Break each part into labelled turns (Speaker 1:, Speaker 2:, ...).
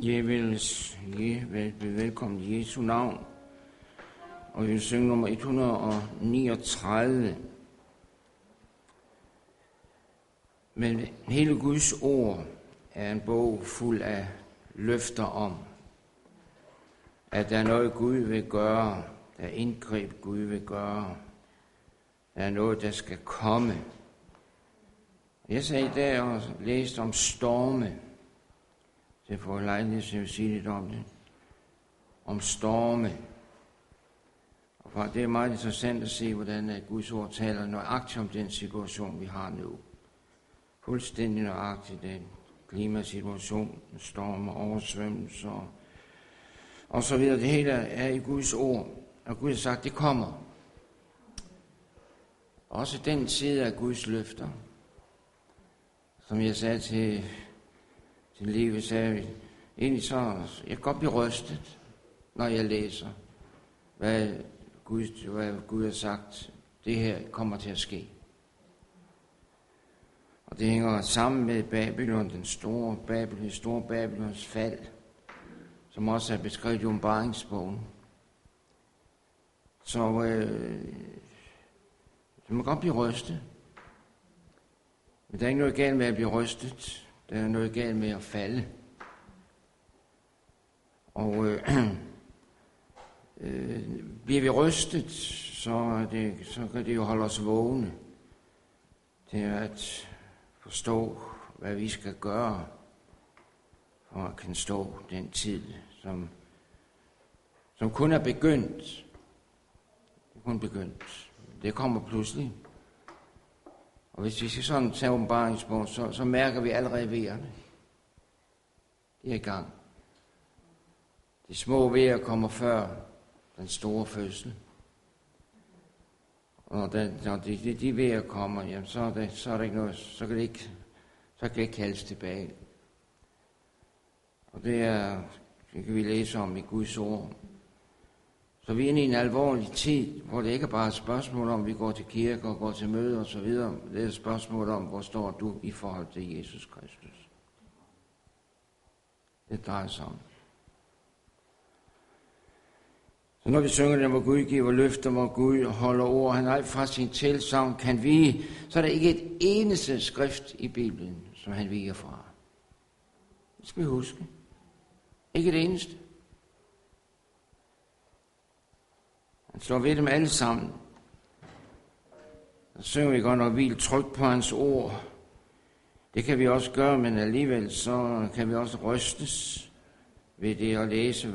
Speaker 1: Jeg vil velkommen i Jesu navn, og vi vil synge nummer 139. Men hele Guds ord er en bog fuld af løfter om, at der er noget Gud vil gøre, der er indgreb Gud vil gøre, der er noget, der skal komme. Jeg sagde i dag og læste om storme. Jeg får lejlighed til at sige lidt om det. Om storme. Og det er meget interessant at se, hvordan Guds ord taler nøjagtigt om den situation, vi har nu. Fuldstændig nøjagtigt den klimasituation, storm og oversvømmelser og så videre. Det hele er i Guds ord. Og Gud har sagt, det kommer. Også den side af Guds løfter. Som jeg sagde til livet, sagde vi, egentlig så, jeg kan godt blive rystet, når jeg læser, hvad Gud har sagt, det her kommer til at ske. Og det hænger sammen med Babylon, den store Babylons fald, som også er beskrevet i Åbenbaringsbogen. Så det må godt blive rystet. Men der er ikke noget galt med at blive rystet. Der er noget galt med at falde. Og bliver vi rystet, så kan det jo holde os vågne til at forstå, hvad vi skal gøre, for at kan stå den tid, som kun er begyndt. Det er kun begyndt. Det kommer pludselig. Og hvis vi skal sådan tage Åbenbaringsbogen, så mærker vi allerede vejerne. Det er i gang. De små vejer kommer før den store fødsel. Og når de vejer kommer, jamen, så er der ikke noget, så kan det ikke kaldes tilbage. Og det kan vi læse om i Guds ord. Så vi er inde i en alvorlig tid, hvor det ikke er bare et spørgsmål om, vi går til kirke og går til møder osv. Det er et spørgsmål om, hvor står du i forhold til Jesus Kristus. Det drejer sig om. Så når vi synger den, hvor Gud giver løfter, hvor Gud holder ord, han alt fra sin tilsagn kan vige, så er der ikke et eneste skrift i Bibelen, som han viger fra. Det skal vi huske. Ikke det eneste. Han slår ved dem alle sammen. Så synger vi godt nok hvil tryk på hans ord. Det kan vi også gøre, men alligevel så kan vi også rystes ved det at læse,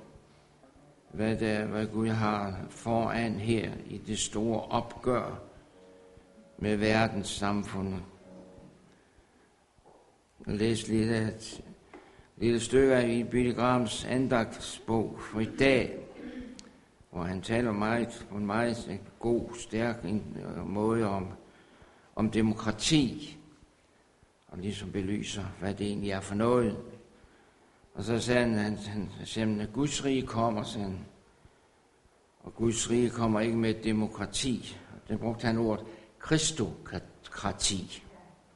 Speaker 1: hvad Gud har foran her i det store opgør med verdens samfund. Jeg læste lidt af et lille stykke i Billy Grahams andagtsbog for i dag, hvor han taler på en meget god, stærk måde om demokrati, og ligesom belyser, hvad det egentlig er for noget. Og så sagde han at Guds rige kommer, sagde, og Guds rige kommer ikke med demokrati. Den brugte han ordet kristokrati.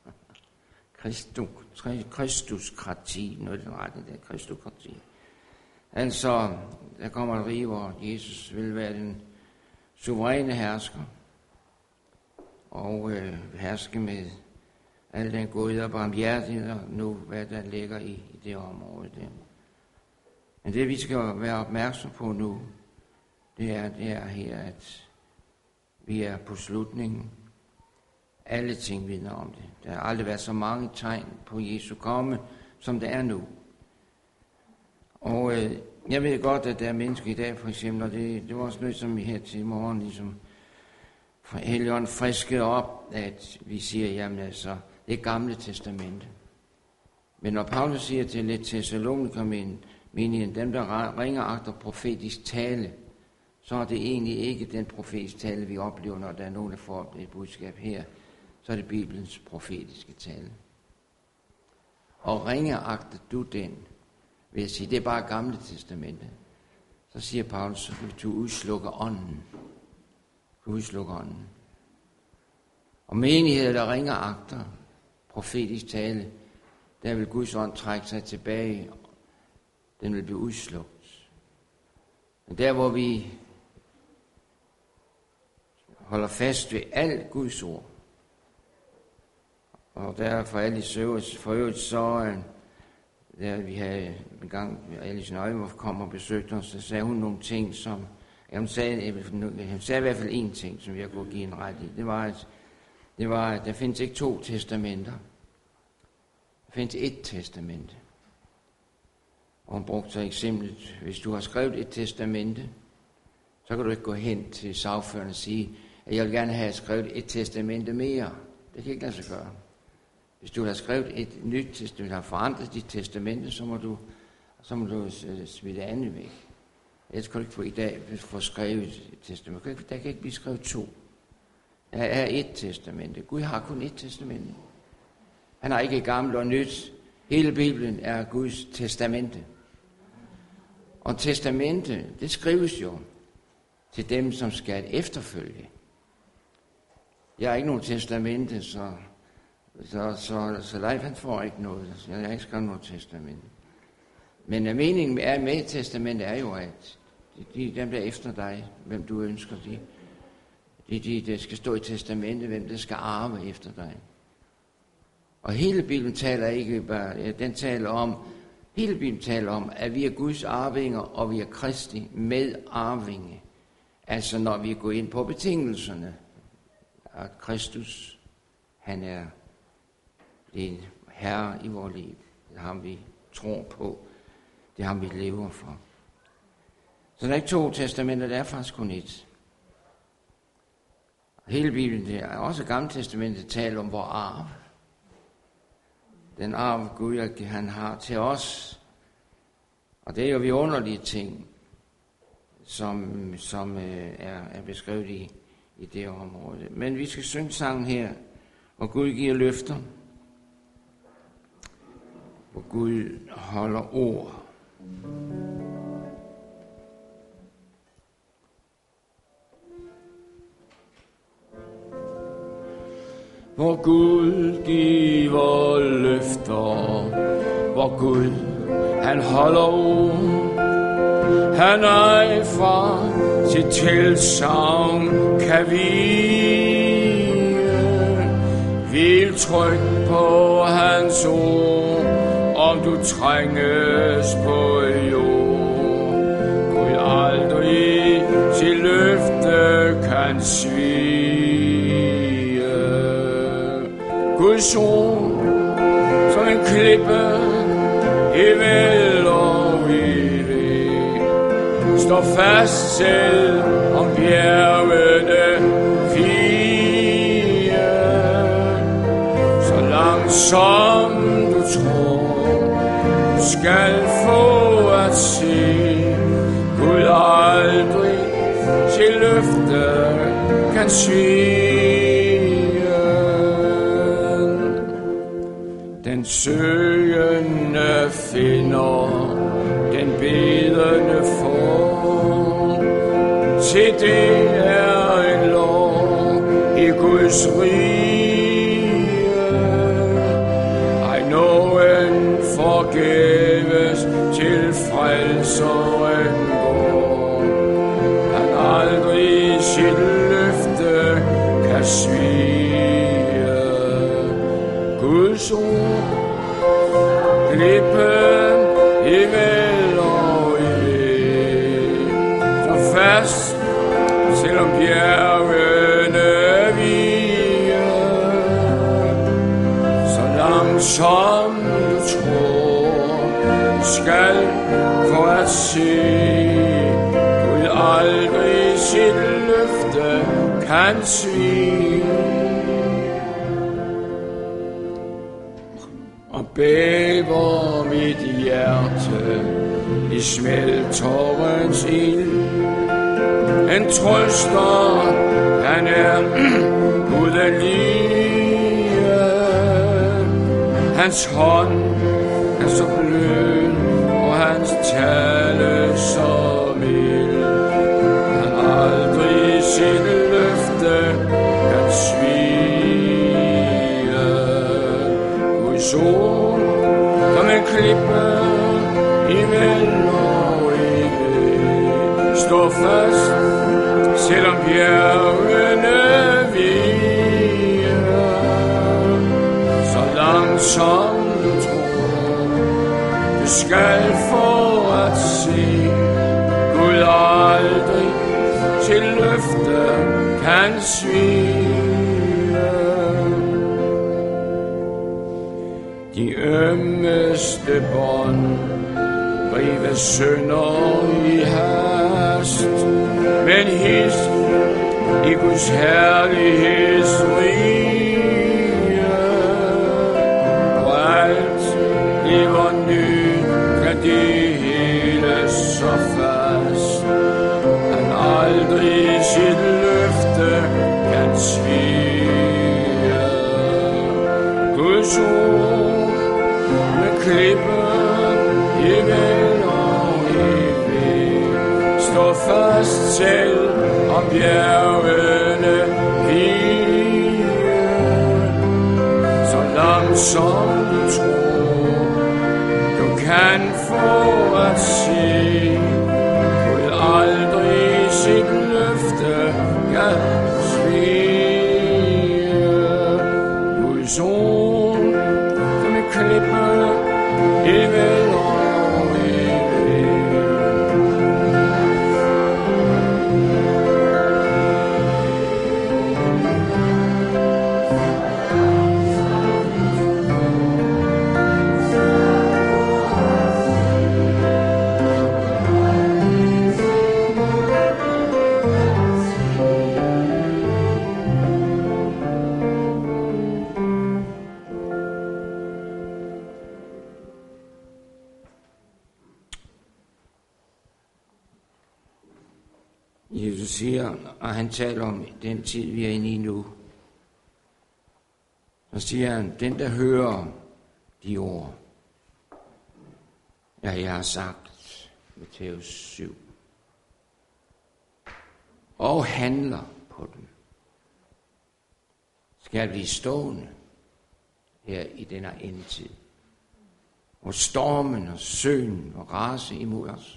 Speaker 1: Kristuskrati, noget i den retning der, kristokrati. Altså, der kommer et rige, hvor Jesus vil være den suveræne hersker, og herske med al den godhed og barmhjertighed, nu hvad der ligger i det område der. Men det vi skal være opmærksom på nu, det er her, at vi er på slutningen. Alle ting vidner om det. Der har aldrig været så mange tegn på Jesu komme, som der er nu. Og jeg ved godt, at der er mennesker i dag, for eksempel, og det var også noget, som vi her til morgen, ligesom fra Helligånden friskede op, at vi siger, jamen altså, det er Gamle Testamente. Men når Paulus siger til lidt Thessaloniker-menigheden, dem der ringer agter profetisk tale, så er det egentlig ikke den profetiske tale, vi oplever, når der er nogen, der får et budskab her. Så er det Bibelens profetiske tale. Og ringeagter du den, vil jeg sige, det er bare Gamle Testamente. Så siger Paulus, at du udslukker ånden. Du udslukker ånden. Og menigheder, der ringeagter profetisk tale, der vil Guds ånd trække sig tilbage den vil blive udslugt. Men der, hvor vi holder fast ved alt Guds ord, og derfor Alice for øvrigt så, da vi havde en gang, Alice Nøje kom og besøgte os, så sagde hun nogle ting, som, hun sagde i hvert fald en ting, som jeg kunne give en ret i. Det var, at der findes ikke 2 testamenter. Der findes 1 testamente. Og hun brugte så eksemplet, hvis du har skrevet et testamente, så kan du ikke gå hen til sagføreren og sige, at jeg vil gerne have skrevet et testamente mere. Det kan ikke lade sig gøre. Hvis du har skrevet et nyt testamente, har forandret dit testamente, så må du smide det andet væk. Ellers kan du ikke få i dag få skrevet et testamente. Der kan ikke blive skrevet 2. Der er 1 testamente. Gud har kun 1 testamente. Han har ikke gammelt og nyt. Hele Bibelen er Guds testamente. Og testamente, det skrives jo til dem, som skal efterfølge. Jeg har ikke nogen testamente, så Leif han får ikke noget. Så jeg har ikke skrevet noget testamente. Men meningen med testamentet er jo, at dem der efter dig, hvem du ønsker, de skal stå i testamentet, hvem der skal arve efter dig. Og hele Bibelen taler ikke bare, hele Bibelen taler om, at vi er Guds arvinger, og vi er Kristi medarvinge. Altså når vi går ind på betingelserne, at Kristus, han er en herre i vores liv. Det er ham, vi tror på. Det er ham, vi lever for. Så der er ikke 2 testamenter, der er faktisk kun 1. Hele Bibelen, det er også Gamle Testamentet, taler om vor arv. Den arv, Gud, han har til os. Og det er jo vidunderlige ting, som er beskrevet i det område. Men vi skal synge sangen her, hvor Gud giver løfter, hvor Gud holder ord. Hvor Gud giver løfter, hvor Gud han holder ord. Han ej fra sit tilsagn kan hvil tryk på hans ord, om du trænges på jord. Gud aldrig sit løfte kan svige. Guds ord som en klippe i vel og i væg, står fast selv om bjergene fire. Så langt som du tror, du skal få at se, Gud aldrig sit løfte kan svige. Den søgende finder, den bedende får. Se, det er en lov i Guds rige. Ej, nogen forgæves til frelseren går. Han aldrig sit løfte kan svige. Guds ord klippe i vel og i væg, så fast selvom bjergene viger. Så langt som du tror, du skal for at se, Gud aldrig sit løfte kan svige. Og bæver mit hjerte i smeltårens ild. En trøster, han er gudelige. Hans hånd er så blød, og hans tale så mild. Han aldrig sit løfte kan svige. Guds ord som en klippe
Speaker 2: himmel og evigt. Stå fast, selvom bjergene viger, så langt som du tror, du skal få at se. Gud aldrig til løfte kan svige. De ømmeste bånd rives sønder i hast, men hist i Guds herlighedsrige, hvor alt lever nyt, kan det hele så fast, han aldrig sit løfte kan svige. Guds ord med klippe, himmel og evigt. Stå fast selv om bjergene viger, så langt som du tror, du kan få at se. Gud aldrig sit løfte kan svige. Guds ord som et klippe, himmel og
Speaker 1: Jesus siger, og han taler om den tid, vi er inde i nu. Så siger han, den der hører de ord, jeg har sagt, Matthæus 7, og handler på dem, skal blive stående her i denne endetid, hvor stormen og søen og rase imod os.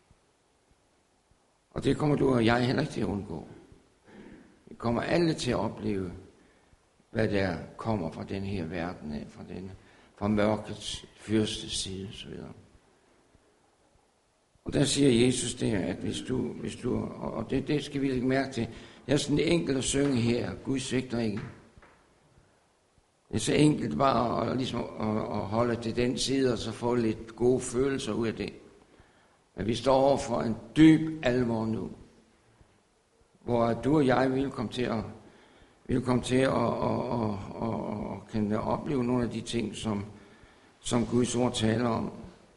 Speaker 1: Og det kommer du og jeg heller ikke til at undgå. Vi kommer alle til at opleve, hvad der kommer fra den her verden af, fra mørkets fyrste side osv. Og der siger Jesus der, at hvis du og det skal vi lægge mærke til, det er sådan enkelt at synge her, Gud svigter ikke. Det er så enkelt bare at holde til den side, og så få lidt gode følelser ud af det. Men vi står over for en dyb alvor nu, hvor du og jeg vil komme til at opleve nogle af de ting, som Guds ord taler om.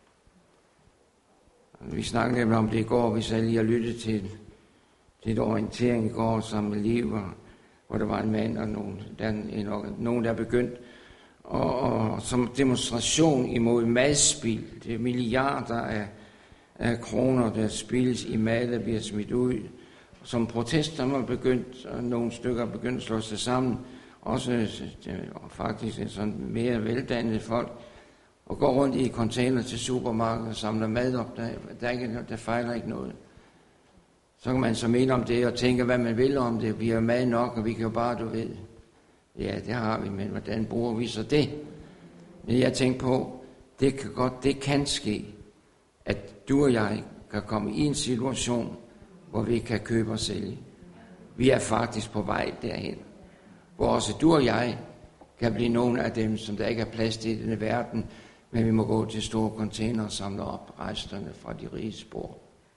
Speaker 1: Vi snakkede om det i går, hvis jeg lige har lyttet til et orientering i går sammen med Liv, hvor der var en mand og nogen der begyndte og som demonstration imod madspild. Det er milliarder af kroner, der spildes i mad, der bliver smidt ud. Som protester var begyndt, og nogle stykker er begyndt at slå sig sammen, også faktisk sådan mere veldannede folk, og går rundt i container til supermarkedet og samler mad op. Der fejler ikke noget. Så kan man så mene om det og tænke, hvad man vil om det. Vi har mad nok, og vi kan jo bare, du ved. Ja, det har vi, men hvordan bruger vi så det? Men jeg tænker på, det kan ske, at du og jeg kan komme i en situation, hvor vi kan købe og sælge. Vi er faktisk på vej derhen, hvor også du og jeg kan blive nogle af dem, som der ikke er plads til i denne verden, men vi må gå til store container og samle op resterne fra de rige spor.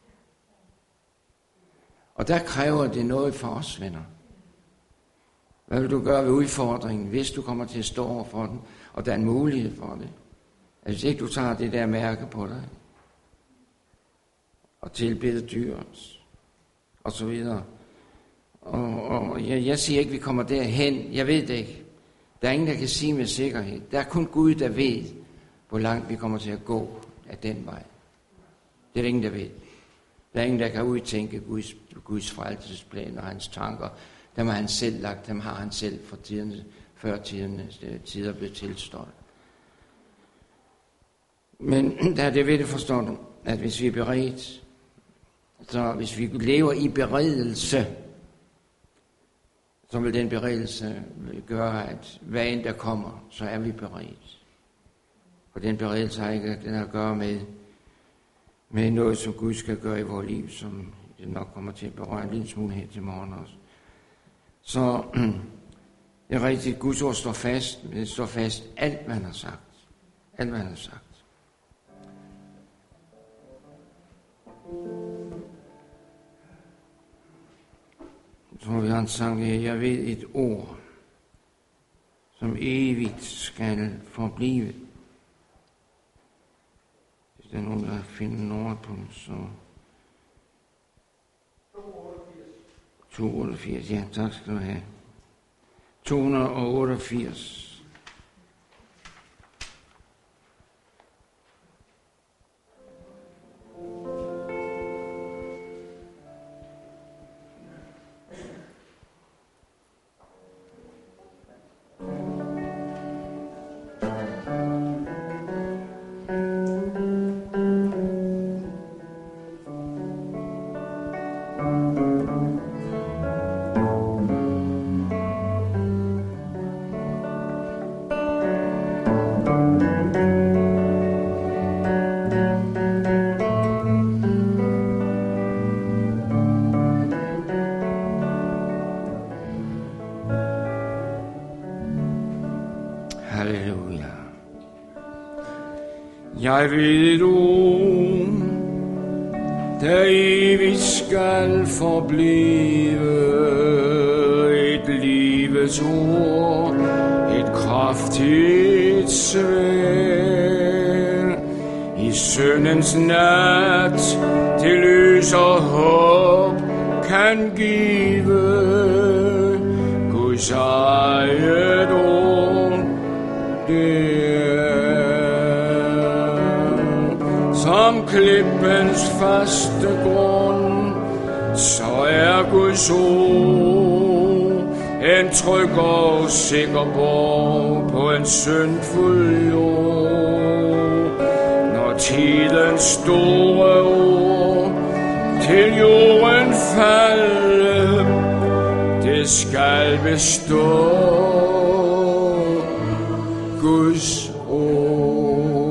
Speaker 1: Og der kræver det noget for os, venner. Hvad vil du gøre ved udfordringen, hvis du kommer til at stå over for den, og der er en mulighed for det? Altså ikke du tager det der mærke på dig, og tilbeder dyret, og så videre. Og jeg siger ikke, vi kommer derhen. Jeg ved det ikke. Der er ingen, der kan sige med sikkerhed. Der er kun Gud, der ved, hvor langt vi kommer til at gå af den vej. Det er der ingen, der ved. Der er ingen, der kan udtænke Guds frelsesplan og hans tanker. Dem har han selv lagt, dem har han selv for tiderne, før tider blev tilstået. Men der er det ved det, forstår du, at hvis vi er beredt, så hvis vi lever i beredelse, så vil den beredelse gøre, at hvad end der kommer, så er vi beredt. Og den beredelse har ikke den at gøre med noget, som Gud skal gøre i vores liv, som det nok kommer til at berøre en lille smule her til morgen også. Så det er rigtigt, Guds ord står fast, men det står fast alt, hvad han har sagt. Alt, hvad han har sagt. Så vi har en sang her, jeg ved et ord, som evigt skal forblive. Hvis der er nogen, der finder noget på, så 288, ja, tak skal du have. 288. Halleluja. Jeg ved et ord, der evigt skal forblive, et livets ord, et kraftigt sværd. I syndens nat, det lys og håb kan give, Guds eget ord, det som klippens faste grund, så er Guds ord en tryg og sikker borg på en syndfuld jord. Når tidens store ord til jorden falde, det skal bestå Guds ord.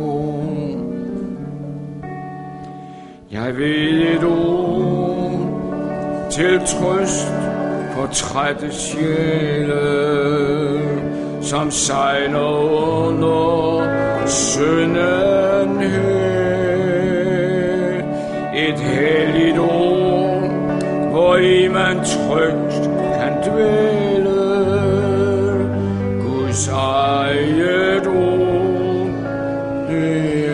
Speaker 1: Jeg ved et ord til trøst for trætte sjæle, som sejler under synden her. Et helligt ord, hvor i man trygt kan dvæle, Guds eget ord, det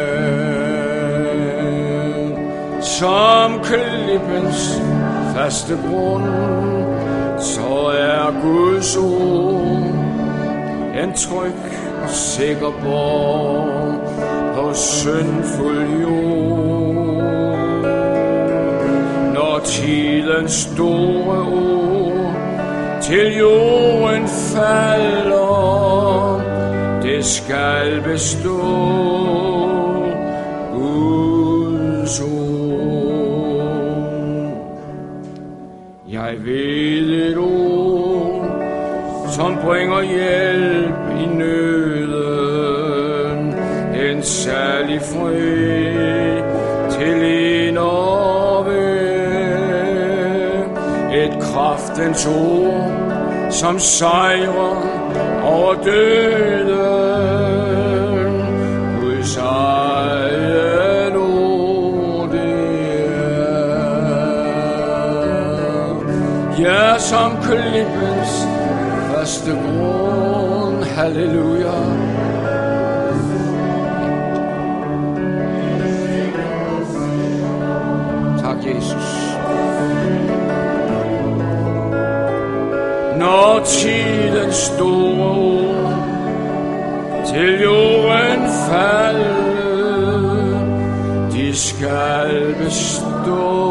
Speaker 1: er som klippens faste grund, så er Guds ord en tryg og sikker borg på syndfuld jord. Når tidens store ord til jorden falder, det skal bestå Guds ord. Jeg ved et ord, som bringer hjælp i nøden, en særlig fred til en og hver. Et kraftens ord, som sejrer over døden, Guds eget ord, det er. Ja, som klippens faste grund, halleluja. Tak, Jesus. Når tidens store ord til jorden falde, de skal bestå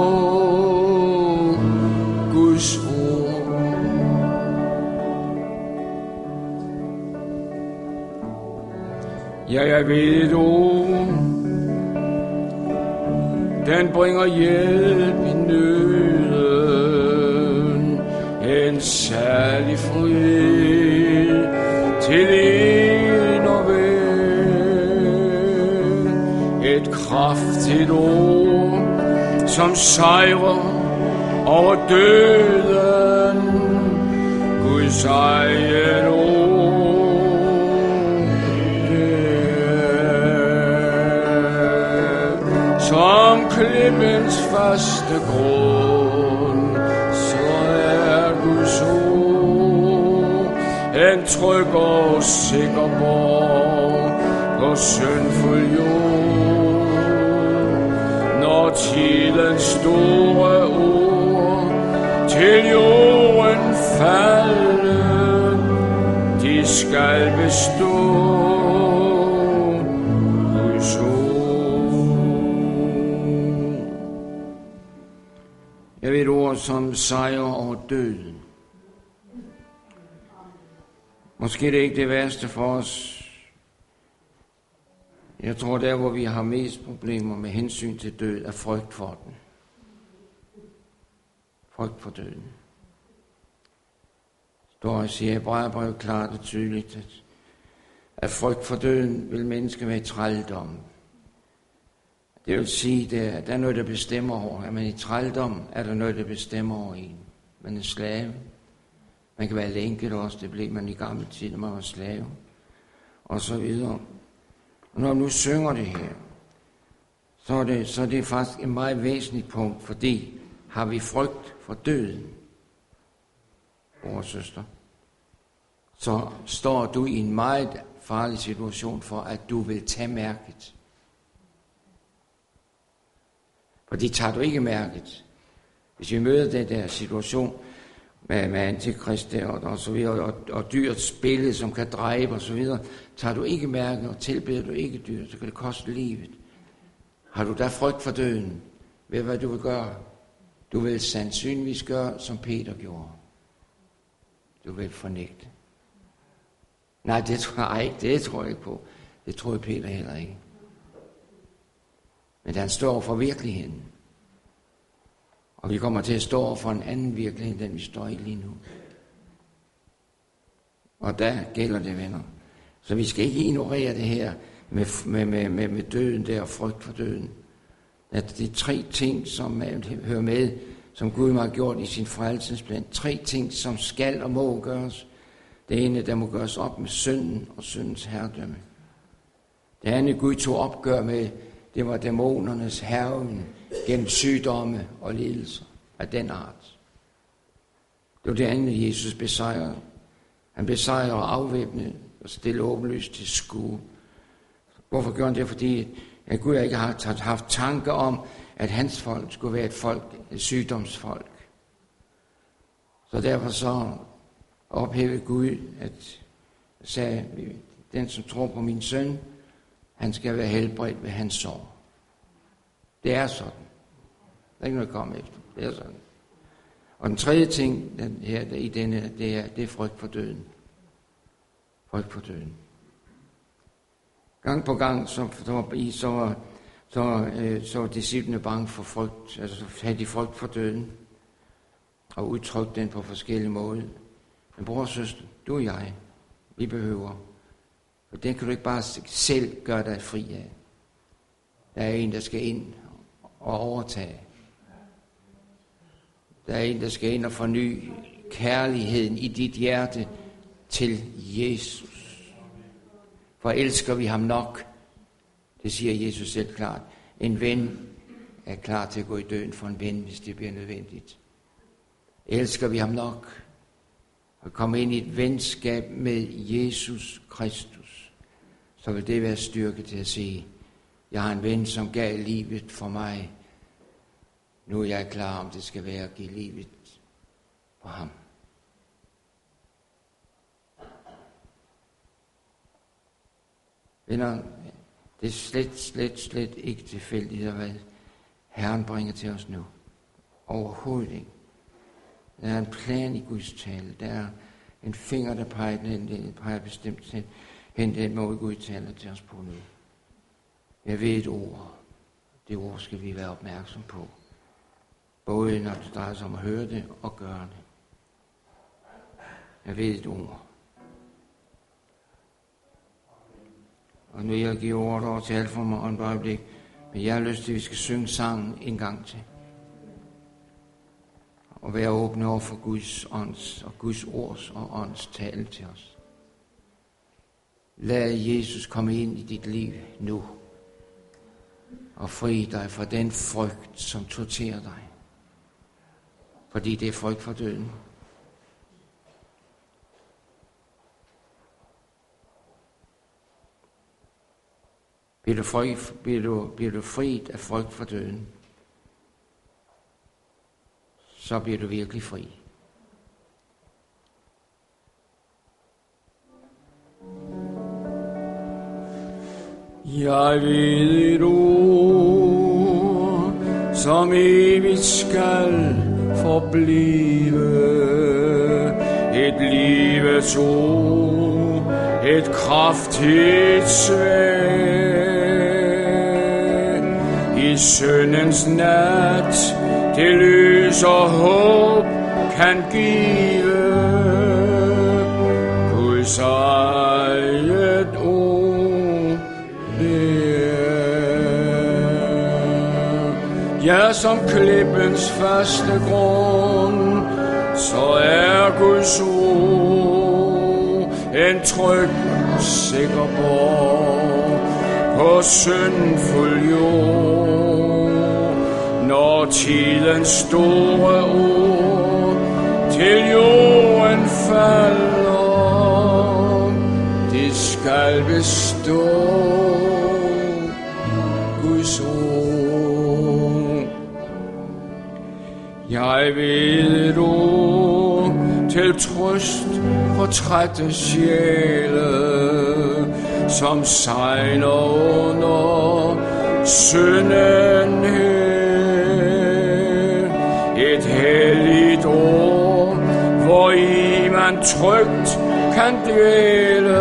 Speaker 1: Guds ord.
Speaker 2: Ja, jeg ved du, den bringer hjælp i nøden, en særlig fred til en og ven, et kraftigt ord, som sejrer over døden, Guds egen ord. Som klippens faste grund, så er Guds ord en tryg og sikker borg på syndfuld jord. Når tidens store ord til jorden falde, de skal bestå.
Speaker 1: Jeg ved et ord som sejr over døden. Måske det er ikke det værste for os. Jeg tror, der hvor vi har mest problemer med hensyn til død, er frygt for den. Frygt for døden. Står og siger i Hebræerbrevet klart og tydeligt, at frygt for døden vil mennesker være i trældom. Det vil sige, at der er noget, der bestemmer over. Er man i trældom, er der noget, der bestemmer over en. Man er slave. Man kan være lænket også, det blev man i gamle tid, når man var slave. Og så videre. Og når man nu synger det her, så er det faktisk et meget væsentligt punkt, fordi har vi frygt for døden, bror og søster, så står du i en meget farlig situation for, at du vil tage mærket. Fordi tager du ikke mærket. Hvis vi møder den der situation med antikrist og så videre, og dyrets billede, som kan dræbe og så videre, tager du ikke mærket og tilbeder du ikke dyr, så kan det koste livet. Har du da frygt for døden, ved hvad du vil gøre? Du vil sandsynligvis gøre, som Peter gjorde. Du vil fornægte. Nej, det tror jeg ikke på. Det tror jeg Peter heller ikke. Men han står for virkeligheden. Og vi kommer til at stå for en anden virkelighed, end den vi står i lige nu. Og der gælder det, venner. Så vi skal ikke ignorere det her med døden der og frygt for døden. At det er 3 ting, som hører med, som Gud har gjort i sin frelsesplan. 3 ting, som skal og må gøres. Det ene, der må gøres op med synden og syndens herredømme. Det andet, Gud tog opgør med, det var dæmonernes hærgen gennem sygdomme og lidelser af den art. Det var det andet, Jesus besejrede. Han besejrede og afvæbnede og stille åbenlyst til skue. Hvorfor gjorde han det? Fordi at Gud ikke har haft tanker om, at hans folk skulle være et sygdomsfolk. Så derfor så ophævede Gud, at sagde, den som tror på min søn, han skal være helbredt ved hans sår. Det er sådan. Der er ikke noget at komme efter. Det er sådan. Og den tredje ting her i denne, det er frygt for døden. Frygt for døden. Gang på gang, så var disciplene bange for frygt, altså havde de frygt for døden, og udtrykte den på forskellige måder. Men bror og søster, du og jeg, vi behøver, for den kan du ikke bare selv gøre dig fri af. Der er en, der skal ind og overtage. Der er en, der skal ind og forny kærligheden i dit hjerte til Jesus. For elsker vi ham nok, det siger Jesus selv klart. En ven er klar til at gå i døden for en ven, hvis det bliver nødvendigt. Elsker vi ham nok og komme ind i et venskab med Jesus Kristus, så vil det være styrke til at sige, jeg har en ven, som gav livet for mig. Nu er jeg klar, om det skal være at give livet for ham. Venner, det er slet ikke tilfældigt, hvad Herren bringer til os nu. Overhovedet ikke. Der er en plan i Guds tale. Der er en finger, der peger bestemt til hen den måde, Gud taler til os på nu. Jeg ved et ord. Det ord skal vi være opmærksom på. Både når det drejer sig om at høre det og gøre det. Jeg ved et ord. Og nu jeg giver ordet over til alt for mig et øjeblik, men jeg har lyst til, at vi skal synge sangen en gang til. Og være åbne over for Guds ånds og Guds ords og ånds tale til os. Lad Jesus komme ind i dit liv nu. Og fri dig fra den frygt, som torterer dig. Fordi det er frygt for døden. Bliver du frit af frygt for døden, så bliver du virkelig fri.
Speaker 2: Jeg ved et ord, som evigt skal forblive. Et livets ord, et kraftigt sværd. I syndens nat, det lys og håb kan give. Guds eget ord, det er. Ja, som klippens faste grund, så er Guds ord en tryg og sikker borg på syndfuld jord. Når tidens store ord til jorden falder, det skal bestå Guds ord. Jeg ved et ord til trøst for trætte sjæle, som sejler under synden her. Et helligt ord, hvor i man trygt kan dvæle.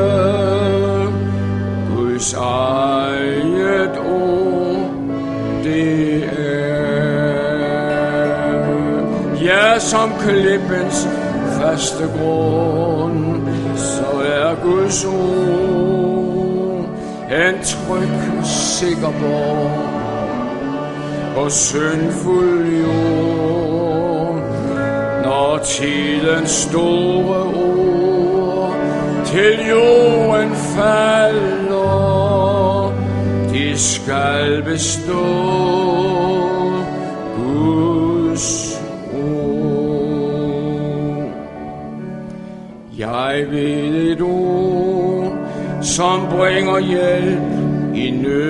Speaker 2: Guds eget ord, det er. Ja, som klippens faste grund, så er Guds ord en tryg og sikker borg på syndfuld jord. Når tidens store ord til jorden falder, de skal bestå Guds ord. Jeg ved et ord, som bringer hjælp i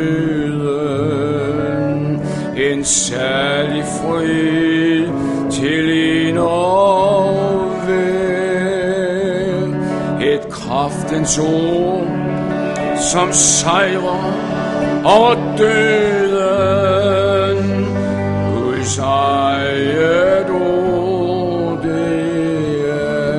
Speaker 2: nøden, en særlig fred til en og vel. Et kraftens ord, som sejrer over døden. Guds eget ord, det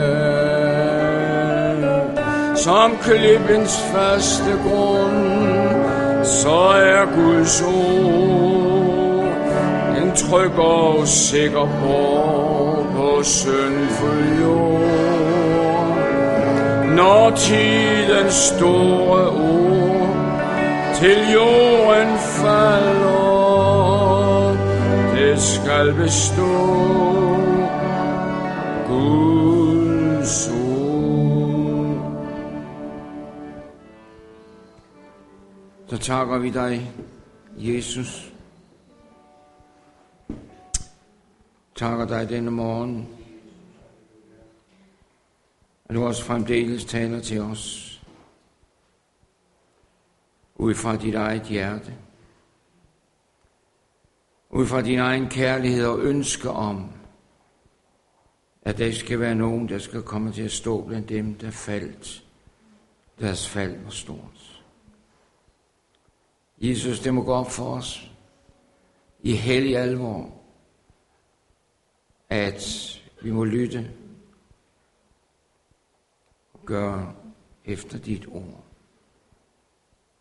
Speaker 2: er. Som klippens faste grund, så er Guds ord en tryg og sikker borg på syndfuld jord. Når tidens store ord til jorden falder, det skal bestå Guds ord.
Speaker 1: Så takker vi dig, Jesus. Takker dig denne morgen, at du også fremdeles taler til os ud fra dit eget hjerte, ud fra din egen kærlighed og ønske om, at der skal være nogen, der skal komme til at stå blandt dem, der faldt. Deres fald var stort. Jesus, det må gå op for os i hellig alvor, at vi må lytte og gøre efter dit ord.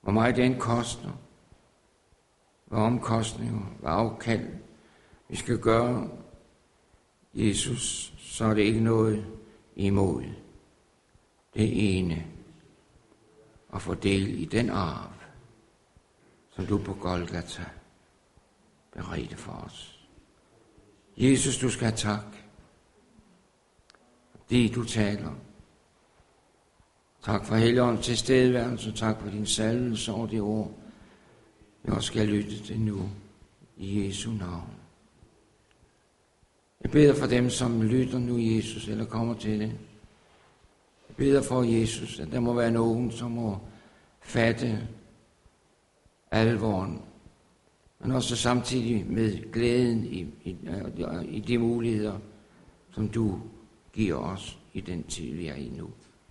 Speaker 1: hvor meget den koster, hvad omkostninger, hvad afkald vi skal gøre, Jesus, så er det ikke noget imod det ene at få del i den arv, som du på Golgata beredte for os. Jesus, du skal have tak, fordi du taler. Tak for Helligåndens tilstedeværelse, tak for din salvelse over det ord, jeg også skal lytte til nu, i Jesu navn. Jeg beder for dem, som lytter nu, Jesus, eller kommer til det. Jeg beder for, Jesus, at der må være nogen, som må fatte alvoren, men også samtidig med glæden i de muligheder, som du giver os i den tid, vi er i nu.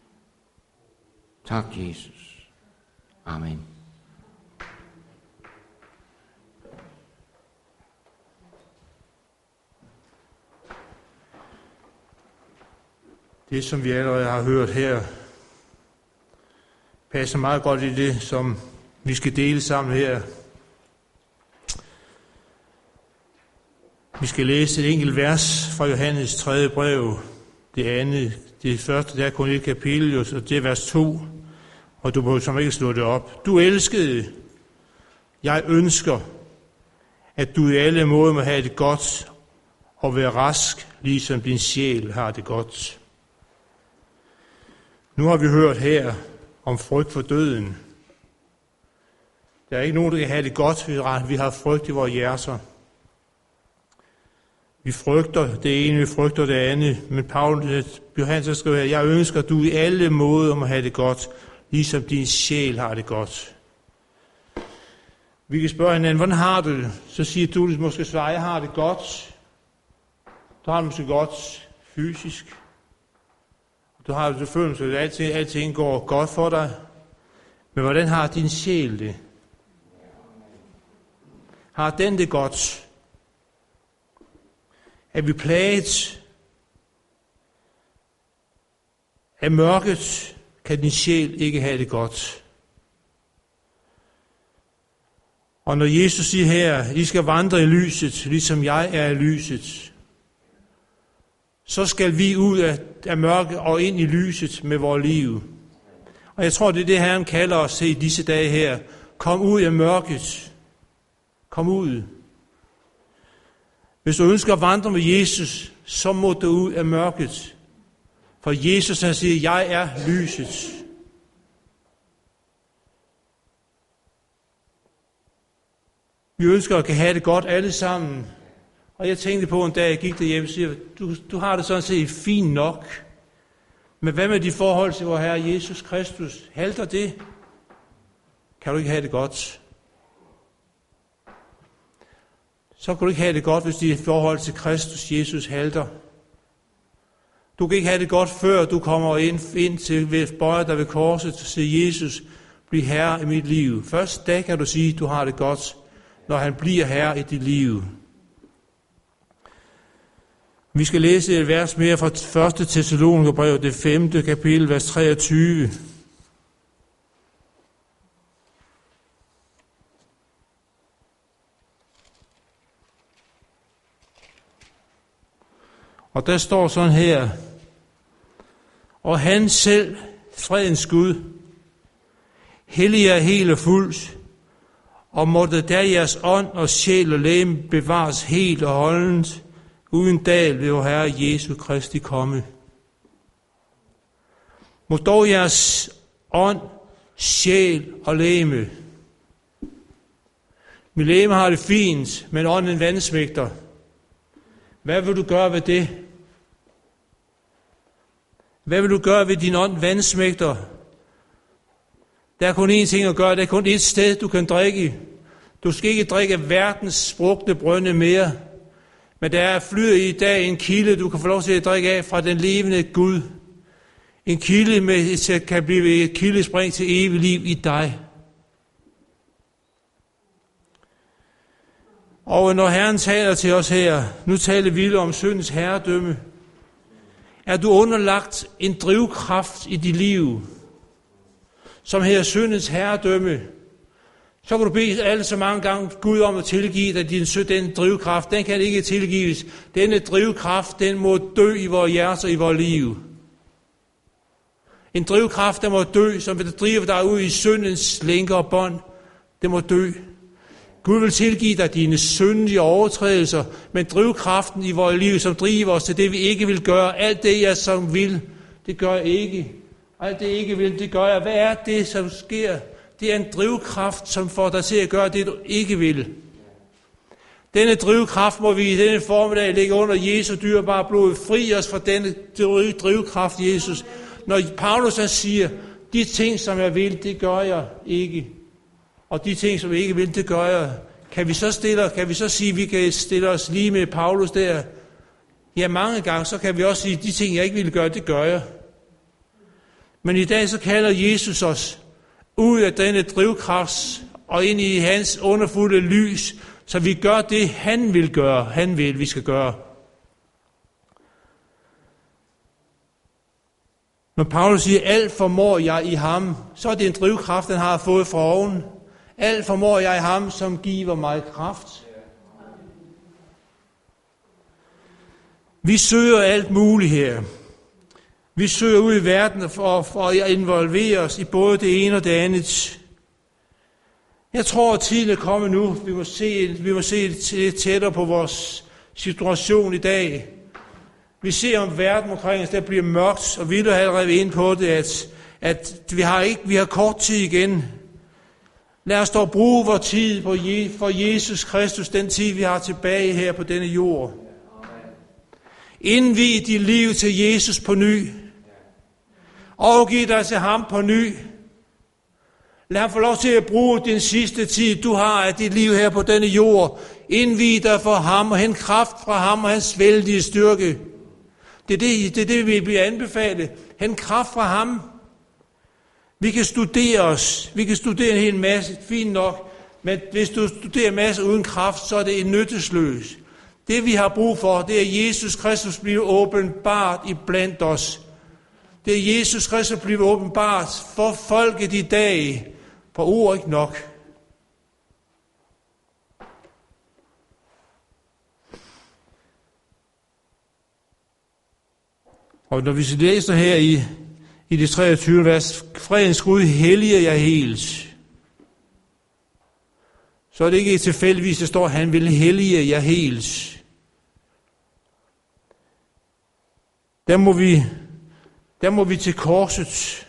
Speaker 1: Tak, Jesus. Amen.
Speaker 3: Det, som vi allerede har hørt her, passer meget godt i det, som vi skal dele sammen her. Vi skal læse et enkelt vers fra Johannes 3. brev, det første, der er kun et kapitel, og det er vers 2, og du behøver som ikke slå det op. Du elskede, jeg ønsker, at du i alle måder må have det godt og være rask, ligesom din sjæl har det godt. Nu har vi hørt her om frygt for døden. Der er ikke nogen, der kan have det godt, vi har frygt i vores hjerter. Vi frygter det ene, vi frygter det andet, men Johannes skriver her, jeg ønsker, at du i alle måder må have det godt, ligesom din sjæl har det godt. Vi kan spørge hinanden, hvordan har du det? Så siger du måske svar, jeg har det godt. Du har det måske godt fysisk. Du har det følelse, at alting går godt for dig. Men hvordan har din sjæl det? Har den det godt? Er vi plaget af mørket, kan din sjæl ikke have det godt. Og når Jesus siger her, I skal vandre i lyset, ligesom jeg er i lyset, så skal vi ud af mørket og ind i lyset med vores liv. Og jeg tror, det er det, Herren kalder os til i disse dage her. Kom ud af mørket. Kom ud. Hvis du ønsker at vandre med Jesus, så må du ud af mørket. For Jesus, han siger, jeg er lyset. Vi ønsker at kan have det godt alle sammen. Og jeg tænkte på en dag, jeg gik derhjemme og siger, du har det sådan set fint nok. Men hvad med de forhold til vor Herre Jesus Kristus? Halter det? Kan du ikke have det godt? Så kan du ikke have det godt, hvis dit forhold til Kristus Jesus halter. Du kan ikke have det godt, før du kommer ind til ved bøjer dig ved korset og siger, Jesus, bliv herre i mit liv. Først da kan du sige, at du har det godt, når han bliver herre i dit liv. Vi skal læse et vers mere fra 1. Thessalonikerbrev, det 5. kapitel, vers 23. Og der står sådan her, og han selv, fredens Gud, hellig jer helt og fuldt, og måtte der jeres ånd og sjæl og legeme bevares helt og holdent, uden dal ved vor Herre Jesu Kristi komme. Må dog jeres ånd, sjæl og legeme. Mit legeme har det fint, men ånden vansmægter. Hvad vil du gøre ved det? Hvad vil du gøre ved din ånd vansmægter? Der er kun én ting at gøre, der er kun ét sted, du kan drikke. Du skal ikke drikke verdens sprukne brønde mere, men der flyder i dag en kilde, du kan få lov til at drikke af fra den levende Gud. En kilde, som kan blive et kildespring til evigt liv i dig. Og når Herren taler til os her, nu taler vi om syndens herredømme. Er du underlagt en drivkraft i dit liv, som her syndens herredømme? Så kan du bede alle så mange gange Gud om at tilgive dig den drivkraft. Den kan ikke tilgives. Denne drivkraft, den må dø i vores hjerter, i vores liv. En drivkraft, der må dø, som vil drive dig ud i syndens lænker og bånd. Det må dø. Gud vil tilgive dig dine syndige overtrædelser, men drivkraften i vores liv, som driver os til det, vi ikke vil gøre, alt det, jeg som vil, det gør jeg ikke. Alt det, jeg ikke vil, det gør jeg. Hvad er det, som sker? Det er en drivkraft, som får dig til at gøre det, du ikke vil. Denne drivkraft må vi i denne formiddag lægge under Jesu dyrebare blod. Fri os fra denne drivkraft, Jesus. Når Paulus han siger, de ting, som jeg vil, det gør jeg ikke. Og de ting, som jeg ikke vil, det gør jeg. Kan vi så sige, at vi kan stille os lige med Paulus der? Ja, mange gange, så kan vi også sige, at de ting, jeg ikke vil gøre, det gør jeg. Men i dag så kalder Jesus os ud af denne drivkraft og ind i hans underfulde lys, så vi gør det, han vil gøre, vi skal gøre. Når Paulus siger, alt formår jeg i ham, så er det en drivkraft, han har fået fra oven. Alt formår jeg i ham, som giver mig kraft. Vi søger alt muligt her. Vi søger ud i verden for at involvere os i både det ene og det andet. Jeg tror, at tiden er kommet nu. Vi må se lidt tættere på vores situation i dag. Vi ser om verden omkring os, der bliver mørkt, og vi har allerede ind på det, at vi har kort tid igen. Lad os dog bruge vores tid for Jesus Kristus, den tid, vi har tilbage her på denne jord. Indvig dit liv til Jesus på ny. Overgiv dig til ham på ny. Lad ham få lov til at bruge den sidste tid, du har af dit liv her på denne jord. Indvig dig for ham og hent kraft fra ham og hans vældige styrke. Det er det, vi bliver anbefalet. Hent kraft fra ham. Vi kan studere en hel masse, fint nok. Men hvis du studerer en masse uden kraft, så er det nyttesløst. Det vi har brug for, det er Jesus Kristus bliver åbenbart iblandt os. Det er Jesus Kristus bliver åbenbart for folket i dag. For ord ikke nok. Og når vi læser her i det 23. vers, fredens Gud helliger jeg helt, så er det ikke tilfældigvis, der står, han vil hellige jer helt. Der må vi til korset.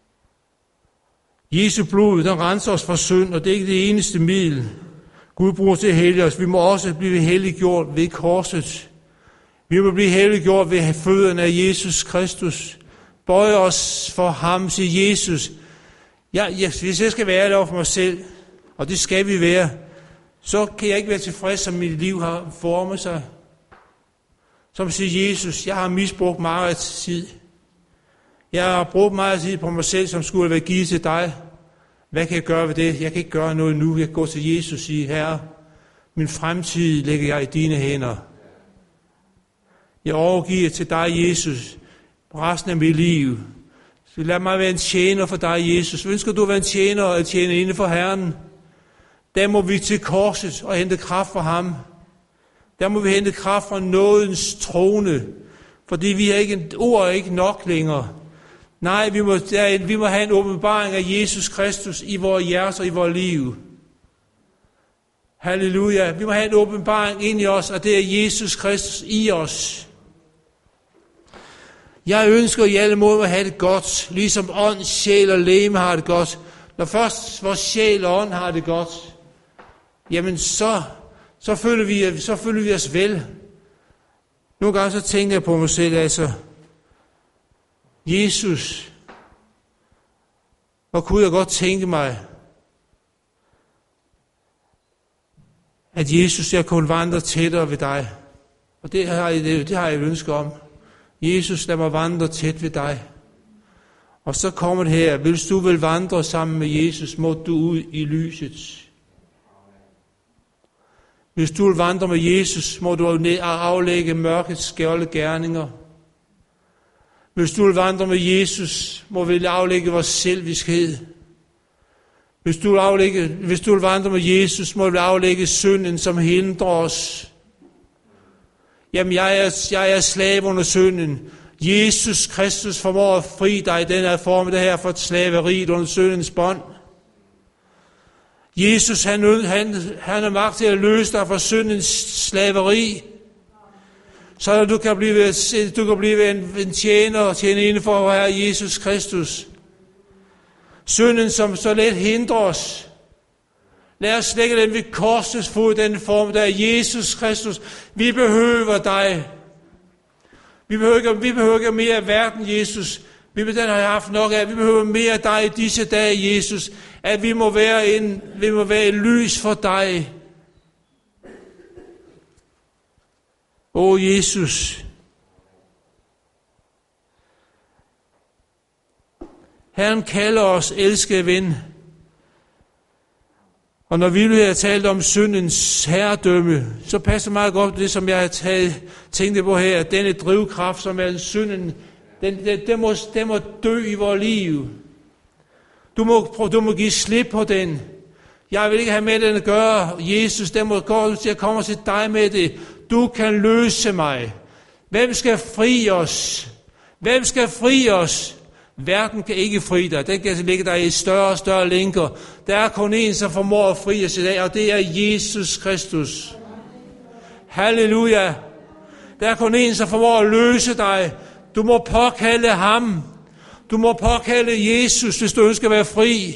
Speaker 3: Jesu blod, der renser os fra synd, og det er ikke det eneste middel, Gud bruger til at hellige os. Vi må også blive helliggjort ved korset. Vi må blive helliggjort ved fødderne af Jesus Kristus. Bøj os for ham, siger Jesus. Hvis jeg skal være ærlig over for mig selv, og det skal vi være, så kan jeg ikke være tilfreds, som mit liv har formet sig. Som siger Jesus, jeg har misbrugt meget tid. Jeg har brugt meget tid på mig selv, som skulle være givet til dig. Hvad kan jeg gøre ved det? Jeg kan ikke gøre noget nu. Jeg kan gå til Jesus og sige, Herre, min fremtid lægger jeg i dine hænder. Jeg overgiver til dig, Jesus, resten af mit liv. Så lad mig være en tjener for dig, Jesus. Ønsker du at være en tjener og tjene inde for Herren? Der må vi til korset og hente kraft fra ham. Der må vi hente kraft fra nådens trone. Fordi vi har ikke et ord ikke nok længere. Nej, vi må have en åbenbaring af Jesus Kristus i vores hjerter og i vores liv. Halleluja. Vi må have en åbenbaring ind i os, og det er Jesus Kristus i os. Jeg ønsker i alle måder at have det godt, ligesom ånd, sjæl og legeme har det godt. Når først vores sjæl og ånd har det godt, jamen så føler vi os vel. Nogle gange så tænker jeg på mig selv, altså, Jesus, hvor kunne jeg godt tænke mig, at Jesus, jeg kunne vandre tættere ved dig. Og det har jeg et ønske om. Jesus, lad mig vandre tæt ved dig. Og så kommer det her, hvis du vil vandre sammen med Jesus, må du ud i lyset. Hvis du vil vandre med Jesus, må du aflægge mørkets skjolde gerninger. Hvis du vil vandre med Jesus, må vi aflægge vores selviskhed. Hvis du vil vandre med Jesus, må du aflægge synden, som hindrer os. Jamen, jeg er slave under synden. Jesus Kristus formår at fri dig i den her form, det her for slaveriet under syndens bånd. Jesus, han har magt til at løse dig fra syndens slaveri, så du kan blive en tjener og tjene inden for Herre Jesus Kristus. Synden, som så let hindrer os. Lad os lægge den ved korsets fod, den form, der er Jesus Kristus. Vi behøver dig. Vi behøver ikke mere af verden, Jesus. Den har jeg haft nok af. Vi behøver mere af dig i disse dage, Jesus. At vi må være et lys for dig. Jesus. Herren kalder os, elskede ven. Og når vi har talt om syndens herredømme, så passer meget godt det, som jeg har tænkt på her, at denne drivkraft, som er synden, den må dø i vores liv. Du må give slip på den. Jeg vil ikke have med den at gøre. Jesus, den må gå til at komme til dig med det. Du kan løse mig. Hvem skal fri os? Hvem skal fri os? Verden kan ikke fri dig. Den kan ligge dig i større og større lænker. Der er kun en, som formår at fri os i dag, og det er Jesus Kristus. Halleluja. Der er kun en, som formår at løse dig. Du må påkalde ham. Du må påkalde Jesus, hvis du ønsker at være fri.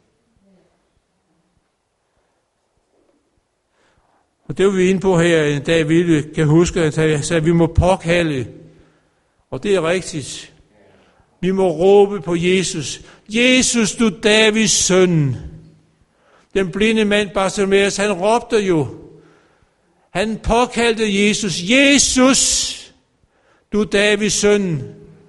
Speaker 3: Og det var vi inde på her, da vi kan huske, at vi må påkalde. Og det er rigtigt. Vi må råbe på Jesus. Jesus, du Davids søn. Den blinde mand Bartimaeus, han råbte jo. Han påkaldte Jesus. Jesus, du Davids søn.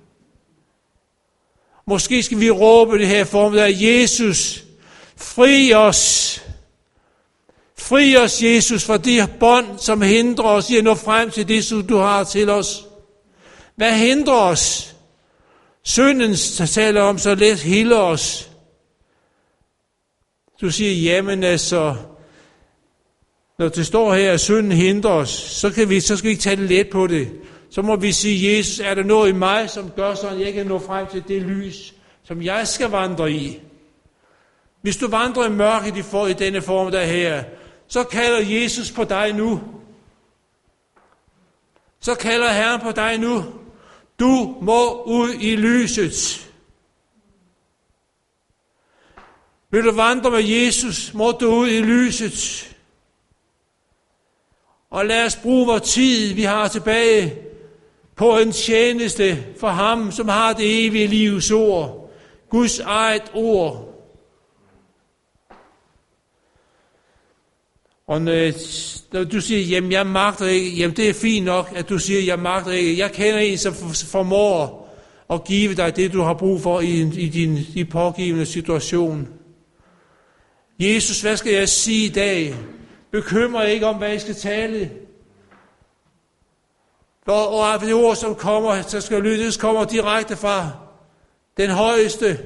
Speaker 3: Måske skal vi råbe det her form der. Jesus, fri os. Fri os, Jesus, fra de bånd, som hindrer os i at nå frem til det, som du har til os. Hvad hindrer os? Synden taler om, så let hindrer os. Du siger, jamen altså, når det står her, at synden hindrer os, så skal vi ikke tage det let på det. Så må vi sige, Jesus, er der noget i mig, som gør sådan, at jeg kan nå frem til det lys, som jeg skal vandre i? Hvis du vandrer i mørket i denne form der her, så kalder Jesus på dig nu. Så kalder Herren på dig nu. Du må ud i lyset. Vil du vandre med Jesus, må du ud i lyset. Og lad os bruge vores tid, vi har tilbage, på en tjeneste for ham, som har det evige livs ord. Guds eget ord. Og når du siger, jamen jeg magter ikke, jamen det er fint nok, at du siger, jeg magter ikke. Jeg kender en, som formår at give dig det, du har brug for i din pågivende situation. Jesus, hvad skal jeg sige i dag? Bekymrer ikke om, hvad jeg skal tale. Og det ord, som kommer, så skal lyttes, kommer direkte fra den højeste.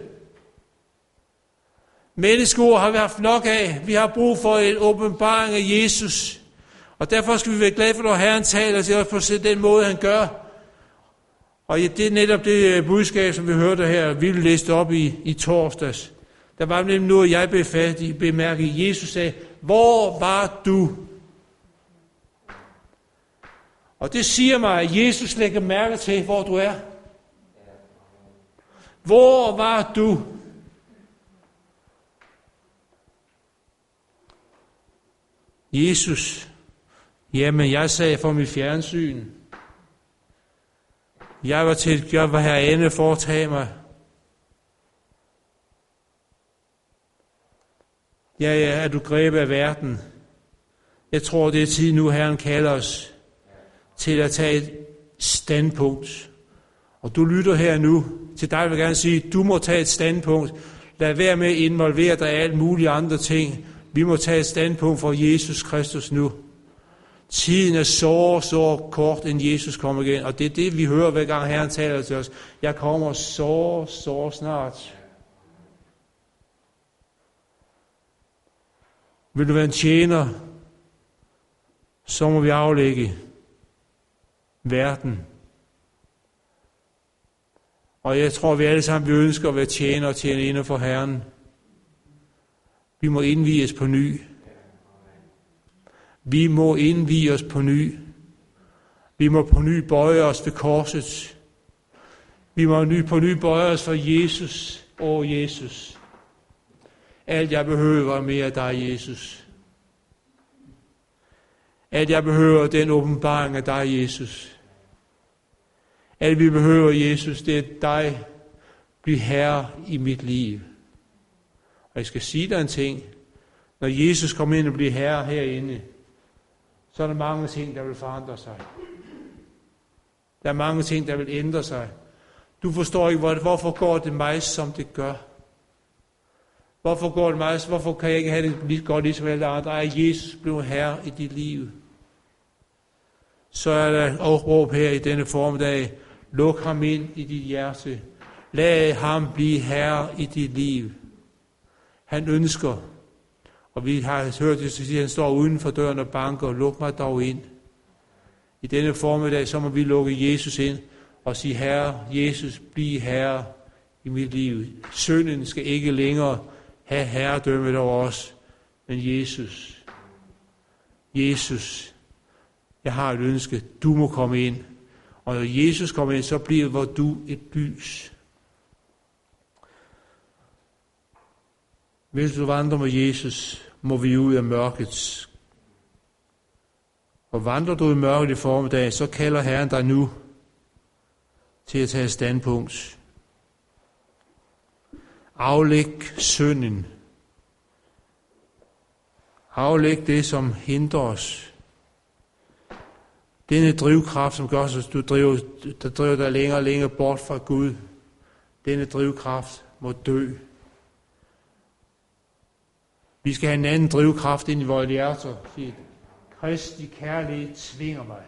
Speaker 3: Menneskeord har vi haft nok af. Vi har brug for en åbenbaring af Jesus. Og derfor skal vi være glade for, når Herren taler til os på den måde, han gør. Og det er netop det budskab, som vi hørte her, vi læste op i torsdags. Der var nemlig noget, jeg bemærkede. Jesus sagde, hvor var du? Og det siger mig, at Jesus lægger mærke til, hvor du er. Hvor var du? Jesus, jamen jeg sagde for mit fjernsyn. Jeg var til at gøre, hvad herinde foretage mig. Ja, er du grebet af verden? Jeg tror, det er tid nu, Herren kalder os til at tage et standpunkt. Og du lytter her nu. Til dig vil jeg gerne sige, du må tage et standpunkt. Lad være med at involvere dig i alt mulige andre ting. Vi må tage et standpunkt for Jesus Kristus nu. Tiden er så kort, inden Jesus kommer igen. Og det er det, vi hører, hver gang Herren taler til os. Jeg kommer så snart. Vil du være en tjener, så må vi aflægge verden. Og jeg tror, vi alle sammen vi ønsker at være tjener og tjene inden for Herren. Vi må indvies på ny. Vi må indvie os på ny. Vi må på ny bøje os ved korset. Vi må på ny bøje os for Jesus. Jesus. Alt jeg behøver er mere af dig, Jesus. Alt jeg behøver er den åbenbaring af dig, Jesus. Alt vi behøver, Jesus, det er dig. Bliv herre i mit liv. Og jeg skal sige dig en ting. Når Jesus kommer ind og bliver herre herinde, så er der mange ting, der vil forandre sig. Der er mange ting, der vil ændre sig. Du forstår ikke, hvorfor går det mig, som det gør. Hvorfor går det mig, hvorfor kan jeg ikke have det lige godt ligesom alle andre? Er Jesus blevet herre i dit liv? Så er der opråb her i denne formiddag. Luk ham ind i dit hjerte. Lad ham blive herre i dit liv. Han ønsker, og vi har hørt det, at han står uden for døren og banker. Luk mig dog ind. I denne formiddag, så må vi lukke Jesus ind og sige, Herre, Jesus, bliv herre i mit liv. Synden skal ikke længere have herredømmet over os, men Jesus. Jesus, jeg har et ønske, du må komme ind. Og når Jesus kommer ind, så bliver du et lys. Hvis du vandrer med Jesus, må vi ud af mørket. Og vandrer du i mørket i formiddag, så kalder Herren dig nu til at tage standpunkt. Aflæg synden. Aflæg det, som hindrer os. Denne drivkraft, som gør, at der driver dig længere og længere bort fra Gud. Denne drivkraft må dø. Vi skal have en anden drivkraft ind i vores hjerter. Kristi kærlighed tvinger mig.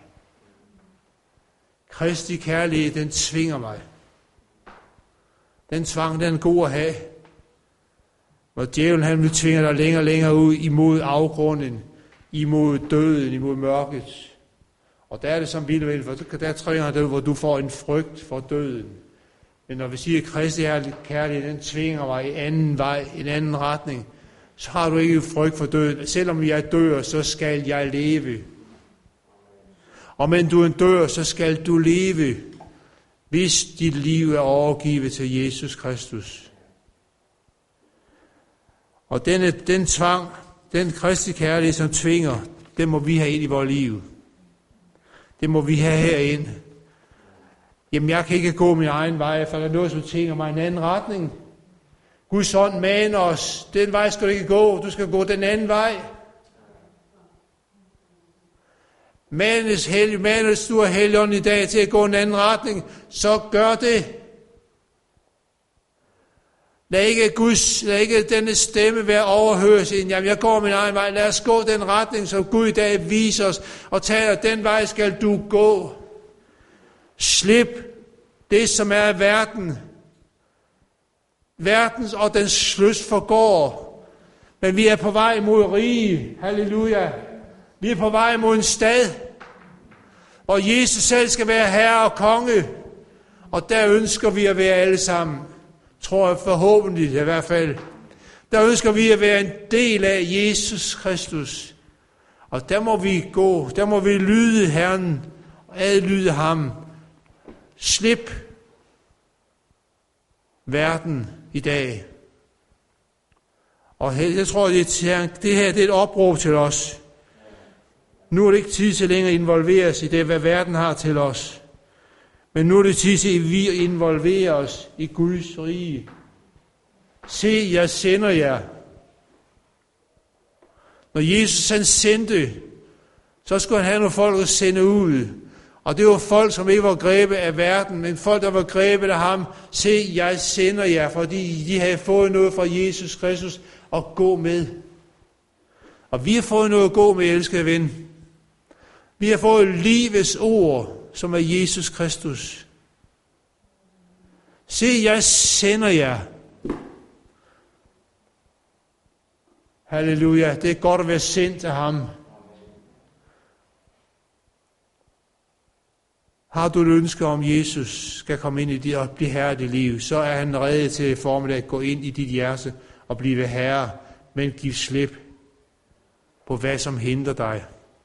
Speaker 3: Kristi kærlighed, den tvinger mig. Den tvang, den er god at have. Hvor djævlen han vil tvinge dig længere og længere ud imod afgrunden, imod døden, imod mørket. Og der er det som vildt, for der trænger han ud, hvor du får en frygt for døden. Men når vi siger, at Kristi kærlighed, den tvinger mig i anden vej, en anden retning, så har du ikke frygt for døden. Selvom jeg dør, så skal jeg leve. Og men du dør, så skal du leve, hvis dit liv er overgivet til Jesus Kristus. Og den tvang, den Kristi kærlighed, som tvinger, den må vi have ind i vores liv. Det må vi have herind. Jamen, jeg kan ikke gå min egen vej, for der er noget, som tvinger mig i en anden retning. Guds ånd maner os. Den vej skal du ikke gå. Du skal gå den anden vej. Manes du af Helligånden i dag til at gå en anden retning, så gør det. Lad ikke denne stemme være overhørt. Jamen, jeg går min egen vej. Lad os gå den retning, som Gud i dag viser os, og taler, den vej skal du gå. Slip det, som er verden. Verdens og dens lyst forgår. Men vi er på vej mod rige. Halleluja. Vi er på vej mod en stad, hvor Jesus selv skal være herre og konge. Og der ønsker vi at være alle sammen. Tror jeg forhåbentlig i hvert fald. Der ønsker vi at være en del af Jesus Kristus. Og der må vi gå, der må vi lyde Herren og adlyde ham. Slip verden i dag. Og jeg tror, det her det er et opråb til os. Nu er det ikke tid til længere at involvere os i det, hvad verden har til os. Men nu er det tid til, at vi involverer os i Guds rige. Se, jeg sender jer. Når Jesus han sendte, så skulle han have nogle folk at sende ud. Og det var folk, som ikke var grebet af verden, men folk, der var grebet af ham. Se, jeg sender jer, fordi de havde fået noget fra Jesus Kristus at gå med. Og vi har fået noget at gå med, elskede ven. Vi har fået livets ord, som er Jesus Kristus. Se, jeg sender jer. Halleluja. Det er godt at være sendt af ham. Har du et ønske om, Jesus skal komme ind i dit og blive herre i dit liv, så er han rede til formiddag at gå ind i dit hjerte og blive herre, men giv slip på hvad som hindrer dig.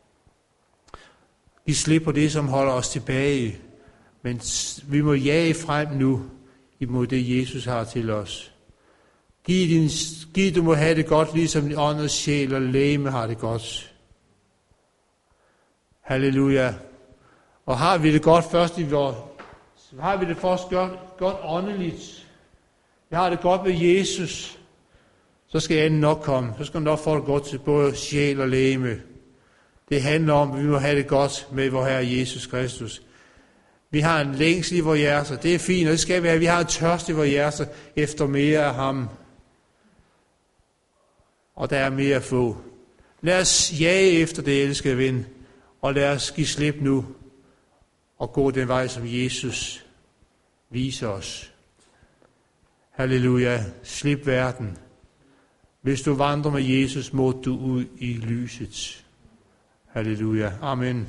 Speaker 3: Giv slip på det, som holder os tilbage, men vi må jage frem nu imod det, Jesus har til os. Giv, du må have det godt, ligesom din ånd og sjæl og legeme har det godt. Halleluja. Og har vi det godt først har vi det først godt åndeligt. Vi har det godt med Jesus. Så skal anden nok komme. Så skal nok få det godt til både sjæl og legeme. Det handler om, at vi må have det godt med vor Herre Jesus Kristus. Vi har en længsel i vores hjerter. Det er fint, og det skal vi have. Vi har en tørst i vores hjerter efter mere af ham. Og der er mere at få. Lad os jage efter det, elskede ven. Og lad os give slip nu. Og gå den vej, som Jesus viser os. Halleluja. Slip verden. Hvis du vandrer med Jesus, må du ud i lyset. Halleluja. Amen.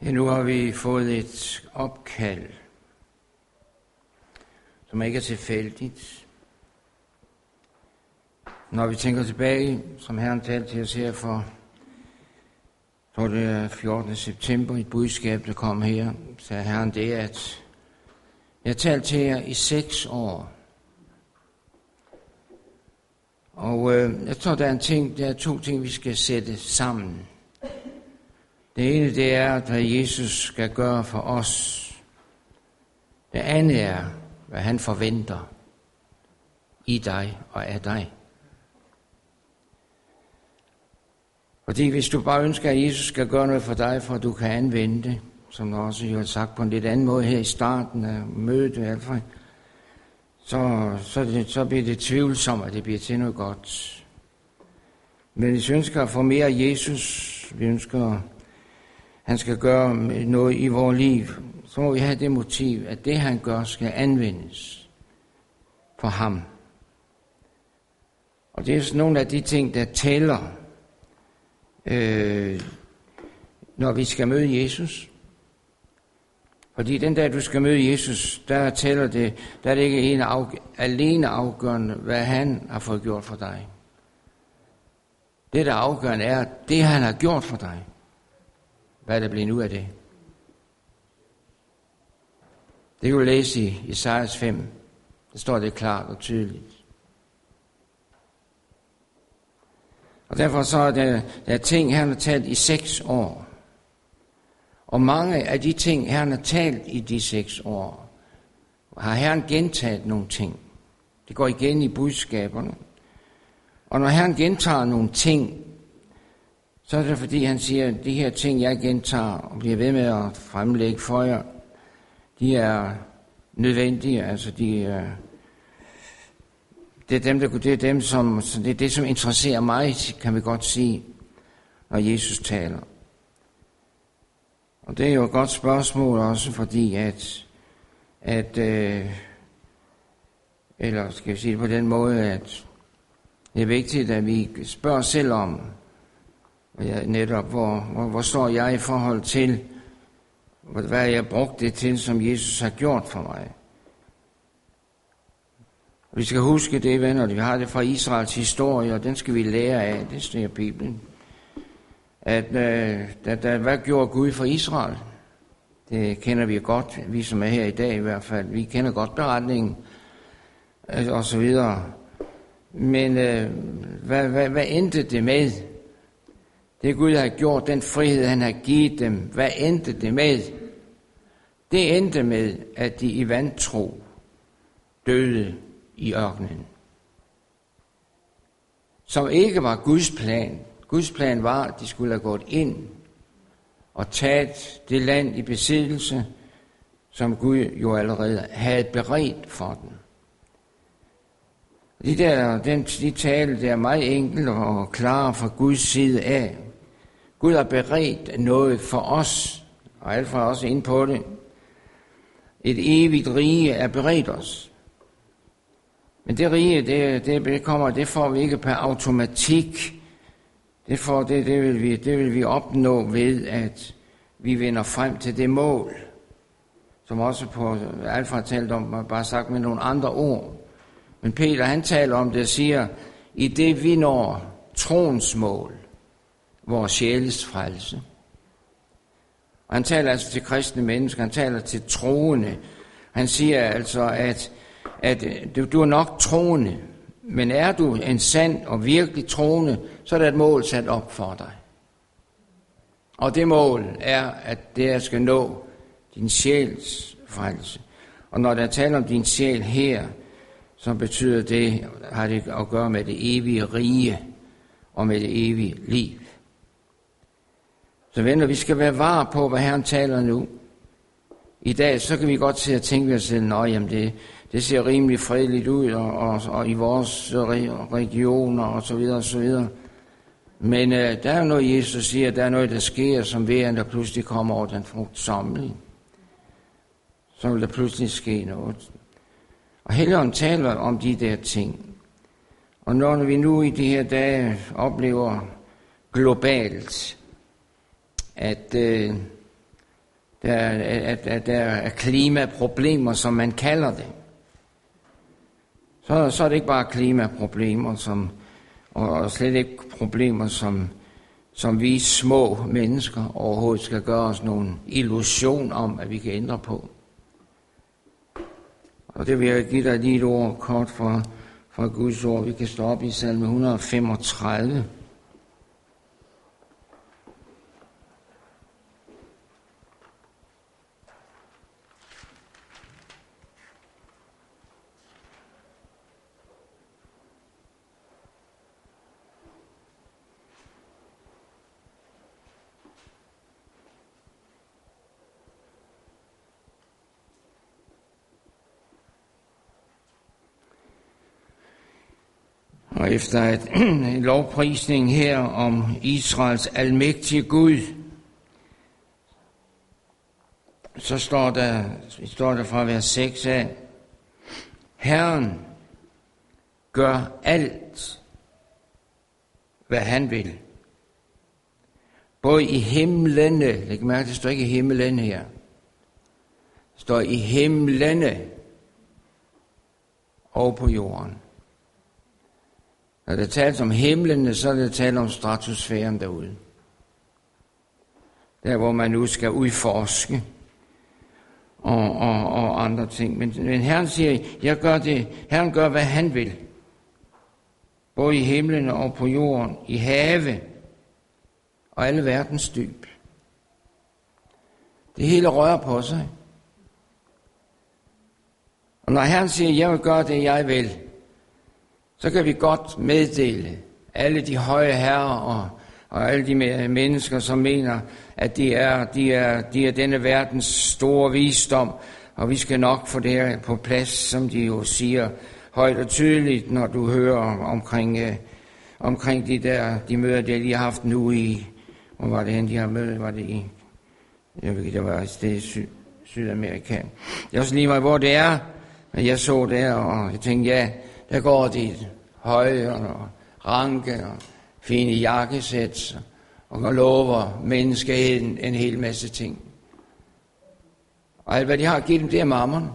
Speaker 1: Ja, nu har vi fået et opkald, som ikke er tilfældigt. Når vi tænker tilbage, som Herren talte til os her for, tror det er 14. september, et budskab, der kom her, sagde Herren det, at jeg talte til jer i 6 år. Og jeg tror, der er 2 ting, vi skal sætte sammen. Det ene, det er, hvad Jesus skal gøre for os. Det andet er, hvad han forventer i dig og af dig. Fordi hvis du bare ønsker, at Jesus skal gøre noget for dig, for at du kan anvende det, som der også har sagt på en lidt anden måde her i starten af mødet, så bliver det tvivlsomt, at det bliver til noget godt. Men hvis vi ønsker at få mere af Jesus, vi ønsker, han skal gøre noget i vores liv, så må vi have det motiv, at det han gør skal anvendes for ham. Og det er sådan nogle af de ting, der tæller, når vi skal møde Jesus. Fordi den dag, du skal møde Jesus, der tæller det, der er det ikke alene afgørende, hvad han har fået gjort for dig. Det, der afgørende, er det, han har gjort for dig. Hvad der bliver nu af det? Det kan du læse i Esajas 5. Der står det klart og tydeligt. Og derfor så er der ting, han har talt i 6 år. Og mange af de ting, Herren har talt i de 6 år, har Herren gentaget nogle ting. Det går igen i budskaberne. Og når Herren gentager nogle ting, så er det fordi, han siger, at de her ting, jeg gentager og bliver ved med at fremlægge for jer, de er nødvendige. Altså, det er det, som interesserer mig, kan vi godt sige, når Jesus taler. Og det er jo et godt spørgsmål også, fordi eller skal vi sige det på den måde, at det er vigtigt, at vi spørger os selv om, netop hvor står jeg i forhold til, hvad jeg brugte det til, som Jesus har gjort for mig. Og vi skal huske det, venner, vi har det fra Israels historie, og den skal vi lære af, det står i Bibelen. Hvad gjorde Gud for Israel? Det kender vi godt, vi som er her i dag i hvert fald. Vi kender godt beretningen, og så videre. Men hvad endte det med? Det Gud har gjort, den frihed han har givet dem, hvad endte det med? Det endte med, at de i vantro døde i ørkenen. Som ikke var Guds plan. Guds plan var, at de skulle have gået ind og taget det land i besiddelse, som Gud jo allerede havde beredt for dem. De taler, det er meget enkelt og klare fra Guds side af. Gud har beredt noget for os, og Alfred er også inde på det. Et evigt rige er beredt os. Men det rige, det får vi ikke per automatik. Det vil vi opnå ved, at vi vinder frem til det mål, som også på Alfred talt om, bare sagt med nogle andre ord. Men Peter, han taler om det og siger, i det vi når troens mål, vores sjæles frelse. Og han taler altså til kristne mennesker, han taler til troende. Han siger altså, at du er nok troende, men er du en sand og virkelig troende, så er der et mål sat op for dig. Og det mål er, at det skal nå din sjæls frelse. Og når der taler om din sjæl her, så betyder det, har det at gøre med det evige rige og med det evige liv. Så venner, vi skal være vare på, hvad Herren taler nu. I dag, så kan vi godt se og tænke ved os selv, jamen det ser rimelig fredeligt ud, og i vores regioner, og så videre, og så videre. Men der er jo noget, Jesus siger, der er noget, der sker, som ved, at der pludselig kommer over den frugtsamling. Så vil der pludselig ske noget. Og Helligånden taler om de der ting. Og når vi nu i de her dage oplever globalt, at der er klimaproblemer, som man kalder det. Så er det ikke bare klimaproblemer, og slet ikke problemer, som vi små mennesker overhovedet skal gøre os nogen illusion om, at vi kan ændre på. Og det vil jeg give dig lige et ord kort fra Guds ord. Vi kan stå op i salme 135. Og efter en lovprisning her om Israels almægtige Gud, så står der fra vers 6 af, Herren gør alt, hvad han vil. Både i himlene, læg mærke, det står ikke i himlen her, det står i himlene og på jorden. Når det tales om himlene, så er det talt om stratosfæren derude. Der, hvor man nu skal udforske og andre ting. Men Herren siger, jeg gør det. Herren gør, hvad han vil. Både i himlene og på jorden, i have og alle verdens dyb. Det hele rører på sig. Og når Herren siger, jeg vil gøre det, jeg vil, så kan vi godt meddele alle de høje herrer og alle de mennesker, som mener, at de er denne verdens store visdom, og vi skal nok få det her på plads, som de jo siger højt og tydeligt, når du hører omkring de møder, de lige har haft nu i, hvor var det hen, de har møde, var det i, jeg ved ikke, det var et sted i Sydamerika. Det er også lige meget, hvor det er, men jeg så der, og jeg tænkte, ja, der går de høje og ranke og fine jakkesæt og lover menneskeheden en hel masse ting. Og alt hvad de har givet dem, det er mammon.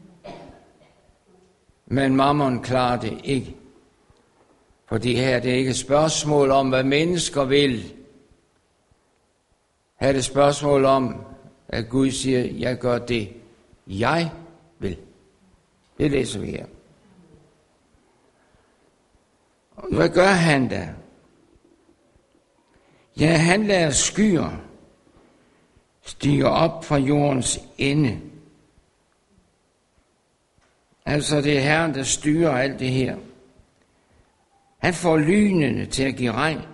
Speaker 1: Men mammon klarer det ikke. Fordi her det er ikke et spørgsmål om, hvad mennesker vil. Her er det et spørgsmål om, at Gud siger, jeg gør det, jeg vil. Det læser vi her. Hvad gør han da? Ja, han lader skyer stige op fra jordens ende. Altså det er Herren, der styrer alt det her. Han får lynene til at give regn.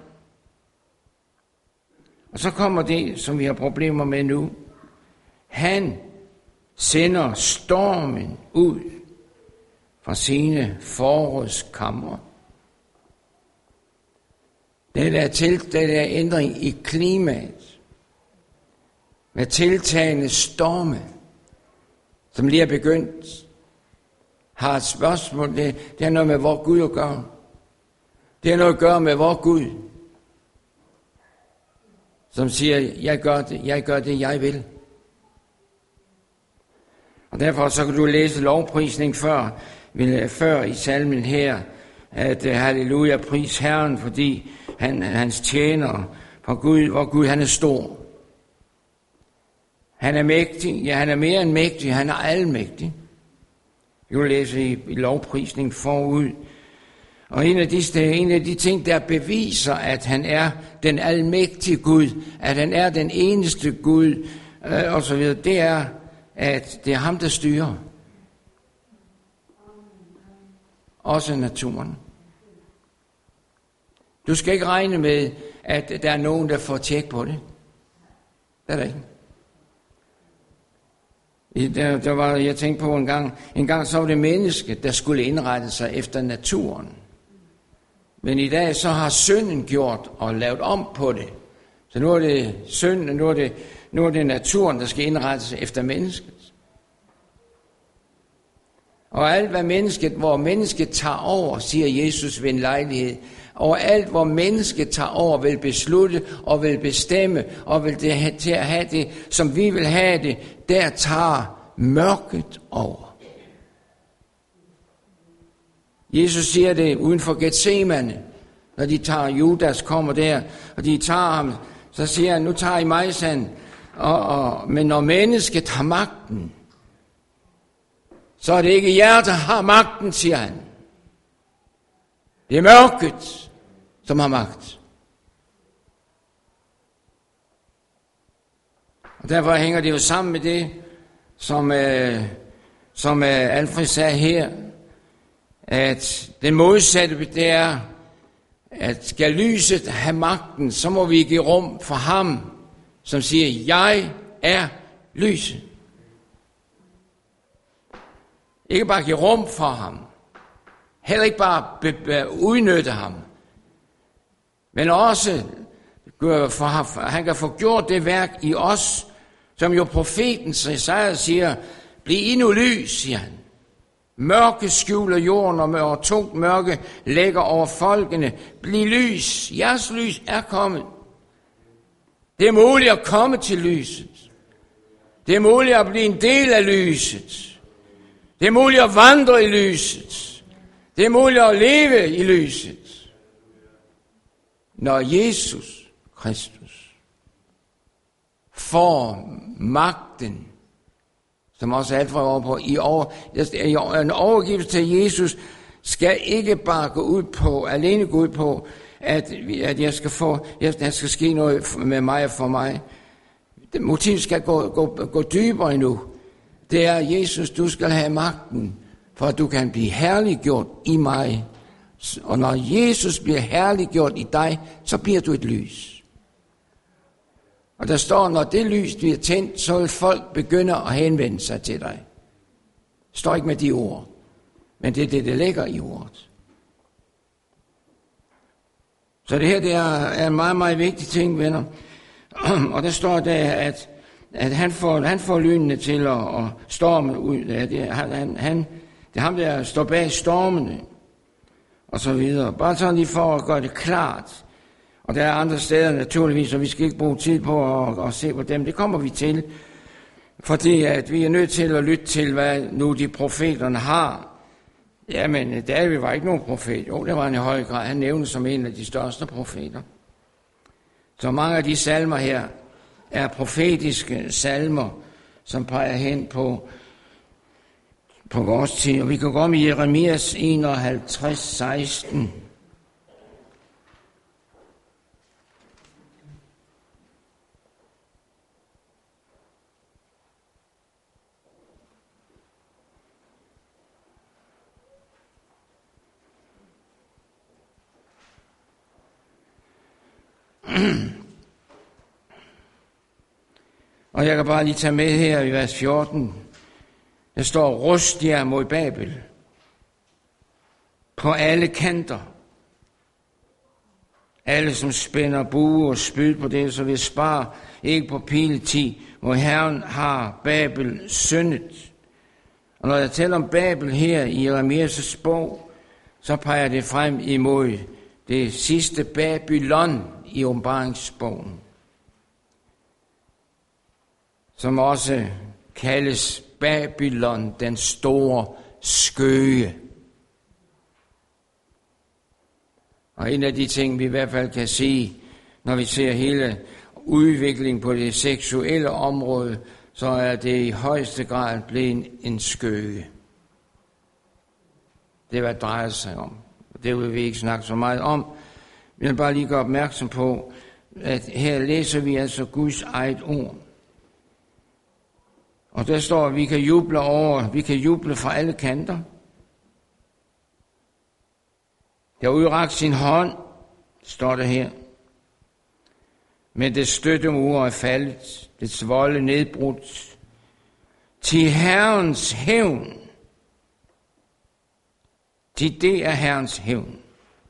Speaker 1: Og så kommer det, som vi har problemer med nu. Han sender stormen ud fra sine forårskamre. Det er ændring i klimaet, med tiltagende storme, som lige er begyndt, har et spørgsmål. Det har noget med vor Gud at gøre. Det har noget at gøre med vor Gud, som siger, jeg gør det, jeg vil. Og derfor så kan du læse lovprisning før i salmen her, at halleluja, pris Herren, fordi hans tjener for Gud, hvor Gud han er stor. Han er mægtig, ja han er mere end mægtig, han er almægtig. Vi kan læse i lovprisning forud. Og en af de ting, der beviser, at han er den almægtige Gud, at han er den eneste Gud, og så videre, det er, at det er ham, der styrer. Også naturen. Du skal ikke regne med, at der er nogen, der får tjek på det. Det er der ikke. Jeg tænkte på en gang så var det mennesket, der skulle indrette sig efter naturen. Men i dag så har synden gjort og lavet om på det. Så nu er det synden, nu er det naturen, der skal indrette sig efter mennesket. Og alt hvad hvor mennesket tager over, siger Jesus ved en lejlighed, overalt hvor mennesket tager over, vil beslutte og vil bestemme og vil til at have det, som vi vil have det, der tager mørket over. Jesus siger det uden for Getsemane, når de tager Judas, kommer der, og de tager ham, så siger han, nu tager I mig, sand. Men når mennesket har magten, så er det ikke jer, der har magten, siger han. Det er mørket, som har magt. Og derfor hænger det jo sammen med det, som Alfred sagde her, at den modsatte, det er, at skal lyset have magten, så må vi give rum for ham, som siger, jeg er lyset. Ikke bare give rum for ham, heller ikke bare udnytte ham, men også, han kan få gjort det værk i os, som jo profeten Jesaja siger, bliv endnu lys, siger han. Mørke skjuler jorden, og tungt mørke lægger over folkene. Bliv lys, jeres lys er kommet. Det er muligt at komme til lyset. Det er muligt at blive en del af lyset. Det er muligt at vandre i lyset. Det er muligt at leve i lyset. Når Jesus Kristus får magten, som også Alfred var på, en overgivelse til Jesus, skal ikke bare alene gå ud på, at der skal ske noget med mig og for mig. Motivet skal gå dybere endnu. Det er, Jesus, du skal have magten, for at du kan blive herliggjort i mig. Og når Jesus bliver herliggjort i dig, så bliver du et lys. Og der står, når det lys bliver tændt, så vil folk begynde at henvende sig til dig. Det står ikke med de ord, men det er det, der ligger i ordet. Så det her, det er en meget, meget vigtig ting, venner. Og der står der, at han får lynene til at storme ud. Det er ham, der står bag stormene, og så videre. Bare sådan lige for at gøre det klart. Og der er andre steder naturligvis, og vi skal ikke bruge tid på at se på dem. Det kommer vi til, fordi at vi er nødt til at lytte til, hvad nu de profeterne har. Jamen, David var ikke nogen profet. Jo, det var han i høj grad. Han nævnes som en af de største profeter. Så mange af de salmer her er profetiske salmer, som peger hen på vores tid. Og vi kan gå med Jeremias 51, 16. Og jeg kan bare lige tage med her i vers 14. Der står, rust jer mod Babel på alle kanter. Alle, som spænder bue og spyd på det, så vil spare ikke på piletid, hvor Herren har Babel syndet. Og når jeg taler om Babel her i Jeremias' bog, så peger det frem imod det sidste Babylon i åbenbaringsbogen, som også kaldes Babylon, den store skøge. Og en af de ting, vi i hvert fald kan sige, når vi ser hele udviklingen på det seksuelle område, så er det i højeste grad blevet en skøge. Det er, hvad det drejer sig om. Det vil vi ikke snakke så meget om. Vi vil bare lige gøre opmærksom på, at her læser vi altså Guds eget ord. Og der står, at vi kan juble fra alle kanter. Der udrakt sin hånd, står der her. Men det støttemure er faldet, dets volde nedbrudt. Til Herrens hævn. Til det er Herrens hævn.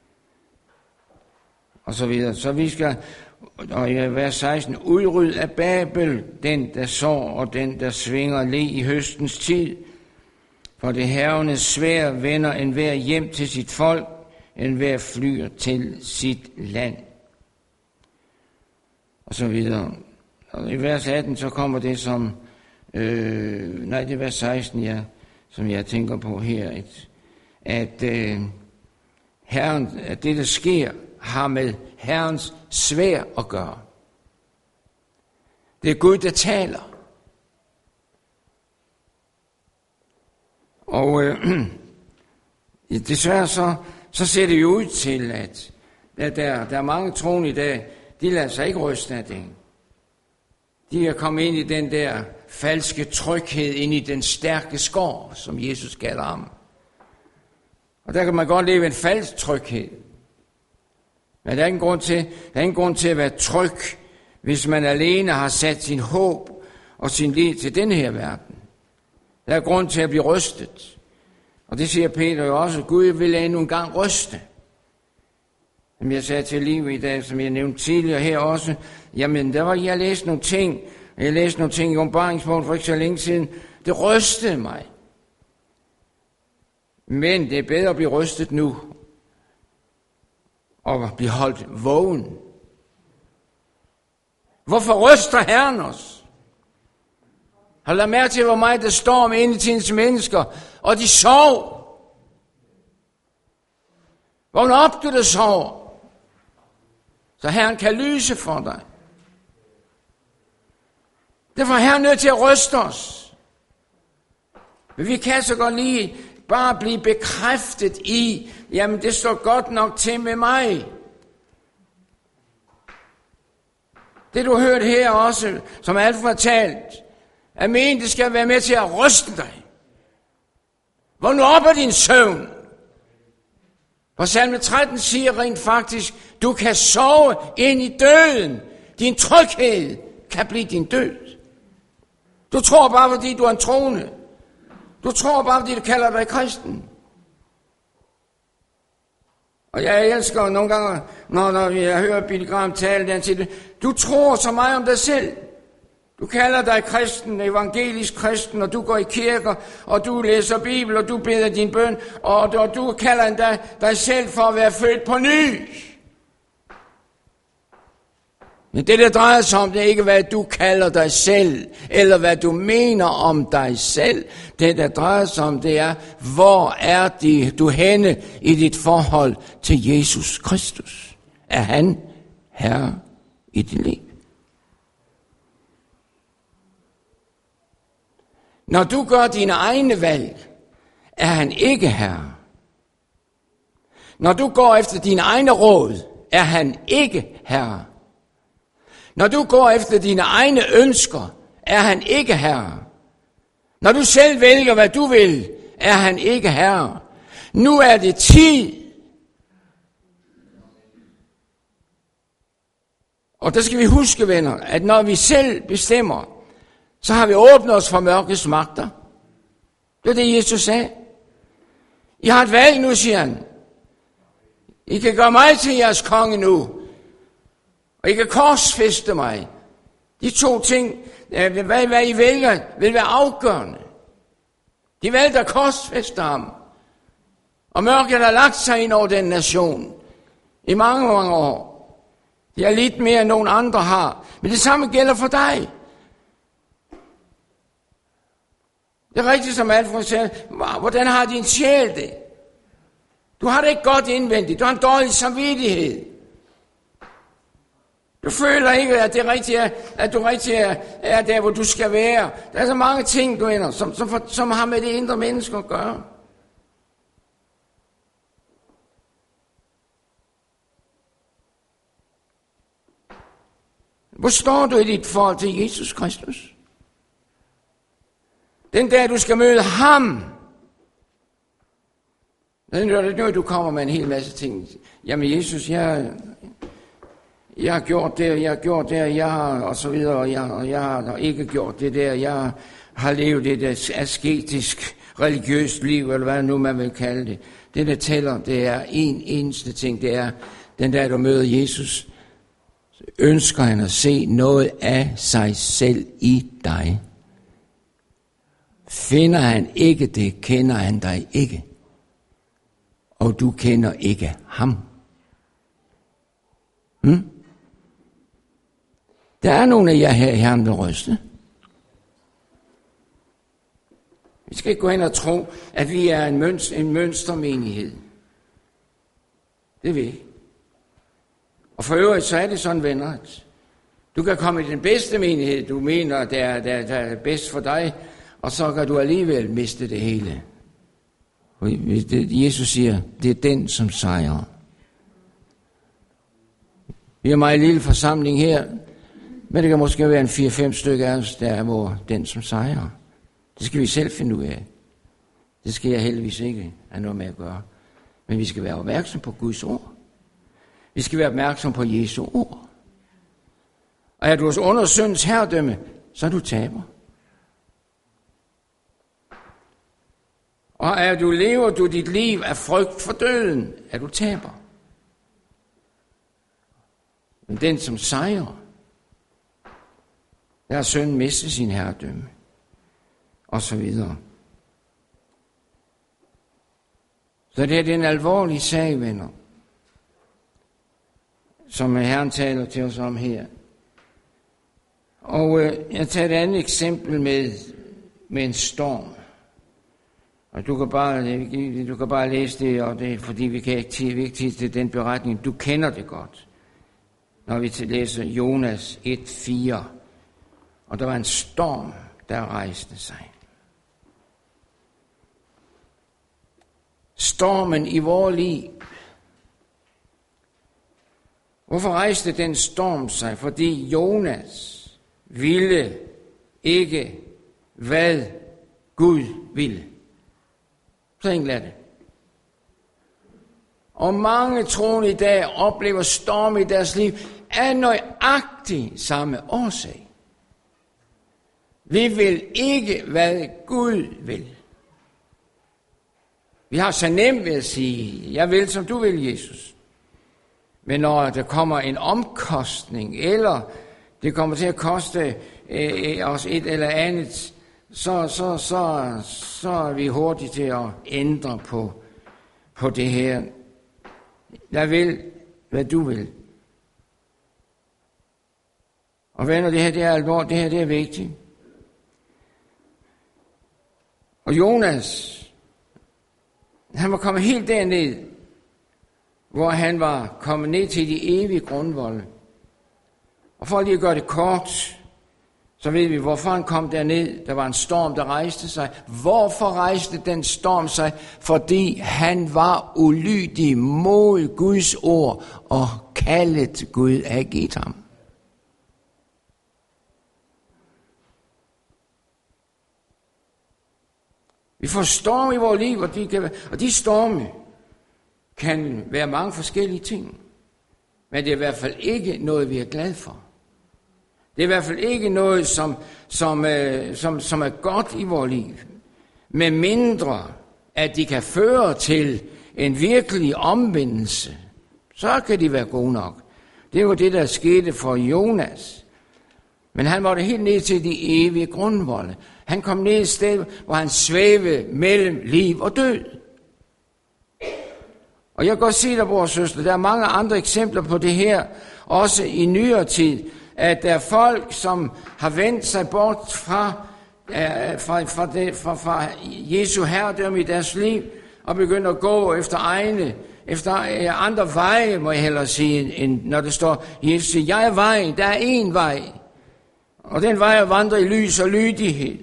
Speaker 1: Og så videre. Så vi skal, og i vers 16, udryd af Babel, den der sår og den der svinger le i høstens tid. For det hærgende sværd vender enhver hjem til sit folk, end hver flyr til sit land. Og så videre. Og i vers 18, så kommer det som, det er vers 16, ja, som jeg tænker på her, at Herren, at det, der sker, har med Herrens sværd at gøre. Det er Gud, der taler. Og desværre så ser det jo ud til, at der er mange troende i dag, de lader sig ikke ryste af det. De er kommet ind i den der falske tryghed, ind i den stærke skov, som Jesus kalder ham. Og der kan man godt leve en falsk tryghed. Men der er ingen grund til at være tryg, hvis man alene har sat sin håb og sin liv til den her verden. Der er grund til at blive rystet. Og det siger Peter jo også, at Gud vil endnu en gang ryste. Som jeg sagde til Liv i dag, som jeg nævnte tidligere her også, jamen der var jeg læste nogle ting, i Åbenbaringsbogen for ikke så længe siden. Det rystede mig. Men det er bedre at blive rystet nu, og blive holdt vågen. Hvorfor ryster Herren os? Har du lagt mærke til, hvor meget der står om endetidens mennesker, og de sov? Vågn op, du der sover, så Herren kan lyse for dig. Derfor er Herren nødt til at ryste os. Men vi kan så godt lige bare blive bekræftet i, jamen det står godt nok til med mig. Det du hørte her også, som Alf har talt, amen, det skal være med til at ryste dig. Vågn op af din søvn. For salme 13 siger rent faktisk, du kan sove ind i døden. Din tryghed kan blive din død. Du tror bare, fordi du er en troende. Du tror bare, fordi du kalder dig kristen. Og jeg elsker nogle gange, når jeg hører Billy Graham tale, der siger, du tror så meget om dig selv. Du kalder dig kristen, evangelisk kristen, og du går i kirker, og du læser Bibel, og du beder din bøn, og du kalder dig selv for at være født på ny. Men det, der drejer sig om, det er ikke, hvad du kalder dig selv, eller hvad du mener om dig selv. Det, der drejer sig om, det er, hvor er du henne i dit forhold til Jesus Kristus? Er han herre i dit liv? Når du gør dine egne valg, er han ikke herre. Når du går efter dine egne råd, er han ikke herre. Når du går efter dine egne ønsker, er han ikke herre. Når du selv vælger, hvad du vil, er han ikke herre. Nu er det tid. Og der skal vi huske, venner, at når vi selv bestemmer, så har vi åbnet os for mørkets magter. Det er det, Jesus sagde. I har et valg nu, siger han. I kan gøre mig til jeres konge nu. Og I kan korsfæste mig. De to ting, hvad I vælger, vil være afgørende. De valgte at korsfæste ham. Og mørket har lagt sig ind over den nation i mange, mange år. De har lidt mere end nogen andre har. Men det samme gælder for dig. Det er rigtigt, som Alfred siger. Hvordan har din sjæl det? Du har det ikke godt indvendigt. Du har en dårlig samvittighed. Du føler ikke, at det rigtige at du rigtig er der, hvor du skal være. Der er så mange ting, du ender, som har med det indre menneske at gøre. Hvor står du i dit forhold til Jesus Kristus? Den dag, du skal møde ham, når du kommer med en hel masse ting. Jamen Jesus, jeg har gjort det, jeg har gjort det, jeg har, og så videre, og jeg har ikke gjort det der, jeg har levet det der asketisk, religiøst liv, eller hvad nu man vil kalde det. Det, der tæller, det er en eneste ting, det er, den dag, du møder Jesus, så ønsker han at se noget af sig selv i dig. Finder han ikke det, kender han dig ikke. og du kender ikke ham. Der er nogle af jer her i Herren, der ryste. Vi skal ikke gå hen og tro, at vi er en mønstermenighed. Det vil vi. Og for øvrigt, så er det sådan, venner, at du kan komme i den bedste menighed, du mener, der er bedst for dig, og så kan du alligevel miste det hele. Jesus siger, det er den, som sejrer. Vi har en meget lille forsamling her, men det kan måske være en 4-5 stykker af os, der er hvor den, som sejrer. Det skal vi selv finde ud af. Det skal jeg heldigvis ikke have noget med at gøre. Men vi skal være opmærksom på Guds ord. Vi skal være opmærksom på Jesu ord. Og er du under syndens herredømme, så er du taber. Og lever du dit liv af frygt for døden, er du taber. Men den, som sejrer, der har synden mistet sin herredømme. Og så videre. Så det er en alvorlig sag, venner, som Herren taler til os om her. Og jeg tager et andet eksempel med en storm. Og du kan bare læse det, og det fordi vi kan ikke tid til den beretning. Du kender det godt, når vi læser Jonas 1:4. Og der var en storm, der rejste sig. Stormen i vores liv. Hvorfor rejste den storm sig? Fordi Jonas ville ikke, hvad Gud ville. Så enkelt er det. Og mange troende i dag oplever storm i deres liv af nøjagtig samme årsag. Vi vil ikke, hvad Gud vil. Vi har så nemt ved at sige, jeg vil, som du vil, Jesus. Men når der kommer en omkostning, eller det kommer til at koste os et eller andet, så er vi hurtigt til at ændre på det her. Jeg vil, hvad du vil. Og venner, det her det er alvorligt, det her det er vigtigt. Og Jonas, han var kommet helt derned, hvor han var kommet ned til de evige grundvolde. Og for lige at gøre det kort, så ved vi, hvorfor han kom derned. Der var en storm, der rejste sig. Hvorfor rejste den storm sig? Fordi han var ulydig mod Guds ord, og kaldet Gud havde givet ham. Vi får storme i vores liv, og de storme kan være mange forskellige ting. Men det er i hvert fald ikke noget, vi er glade for. Det er i hvert fald ikke noget, som er godt i vores liv. Med mindre, at de kan føre til en virkelig omvendelse, så kan de være gode nok. Det var det, der skete for Jonas. Men han måtte helt ned til de evige grundvolde. Han kom ned et sted, hvor han svævede mellem liv og død. Og jeg kan godt se dig, bror og søster, der er mange andre eksempler på det her, også i nyere tid, at der er folk, som har vendt sig bort fra Jesu herredømme i deres liv, og begynder at gå efter andre veje, må jeg hellere sige, end når det står, Jesus siger, jeg er vejen, der er én vej, og den vej vandrer i lys og lydighed.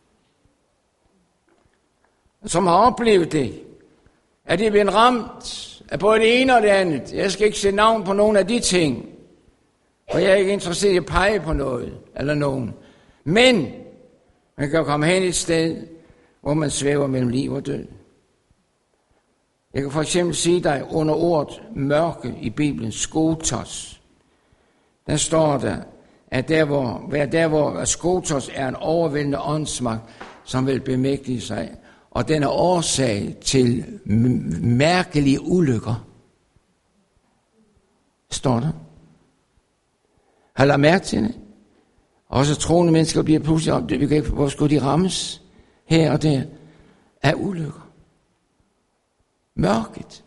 Speaker 1: Som har oplevet det, at det er blevet ramt af både det ene og det andet. Jeg skal ikke sætte navn på nogen af de ting, for jeg er ikke interesseret i at pege på noget eller nogen. Men man kan komme hen et sted, hvor man svæver mellem liv og død. Jeg kan for eksempel sige dig under ordet mørke i Bibelen, skotos. Der står der, at der hvor skotos er en overvældende åndsmagt, som vil bemægtige sig, og den er årsag til mærkelige ulykker. Står der. Har lagt mærke til det? Også troende mennesker bliver pludselig om, hvor skulle de rammes her og der af ulykker. Mørket.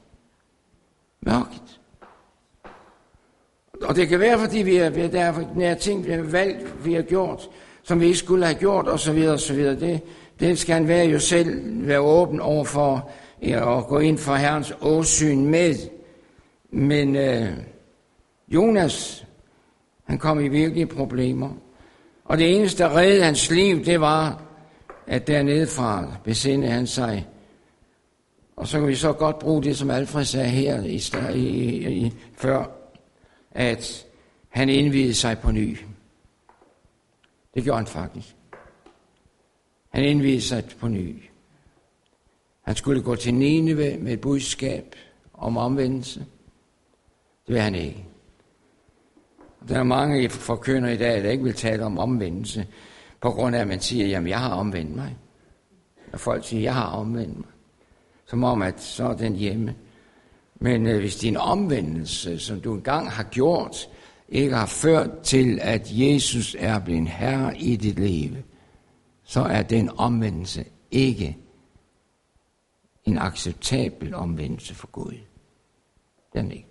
Speaker 1: Og det kan være, fordi der er ting, vi har gjort, som vi ikke skulle have gjort, og så videre. Det skal han jo selv være åben over for, at gå ind for Herrens åsyn med. Men Jonas, han kom i virkelige problemer. Og det eneste, der reddede hans liv, det var, at dernede fra besindede han sig. Og så kan vi så godt bruge det, som Alfred sagde her før, at han indviede sig på ny. Det gjorde han faktisk. Han indviede sig på ny. Han skulle gå til Nineve med et budskab om omvendelse. Det vil han ikke. Der er mange forkyndere i dag, der ikke vil tale om omvendelse, på grund af, at man siger, jamen jeg har omvendt mig. Når folk siger, jeg har omvendt mig, som om, at så er den hjemme. Men hvis din omvendelse, som du engang har gjort, ikke har ført til, at Jesus er blevet herre i dit liv, så er den omvendelse ikke en acceptabel omvendelse for Gud. Den ikke.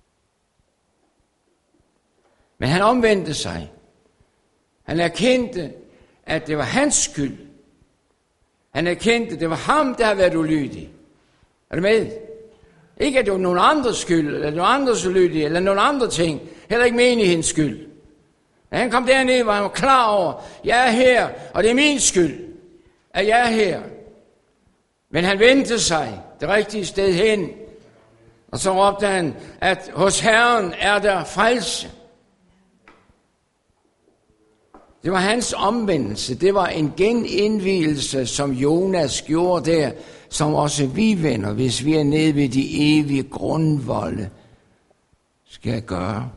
Speaker 1: Men han omvendte sig. Han erkendte, at det var hans skyld. Han erkendte, at det var ham, der havde været ulydig. Er du med? Ikke at det var nogen andres skyld, eller nogen andres ulydige, eller nogen andre ting. Heller ikke menighedens skyld. Da han kom derned, var han klar over, jeg er her, og det er min skyld, at jeg er her. Men han vendte sig det rigtige sted hen, og så råbte han, at hos Herren er der frelse. Det var hans omvendelse. Det var en genindvielse, som Jonas gjorde der, som også vi vender, hvis vi er nede ved de evige grundvolde, skal gøre.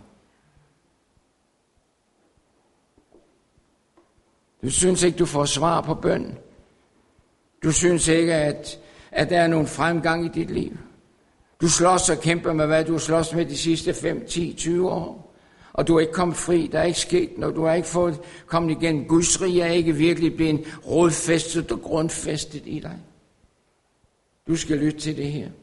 Speaker 1: Du synes ikke, du får svar på bøn. Du synes ikke, at der er nogen fremgang i dit liv. Du slås og kæmper med, hvad du slås med de sidste 5, 10, 20 år. Og du er ikke kommet fri, der er ikke sket noget, du har ikke fået kommet igen. Guds rige er ikke virkelig blevet rodfæstet og grundfæstet i dig. Du skal lytte til det her.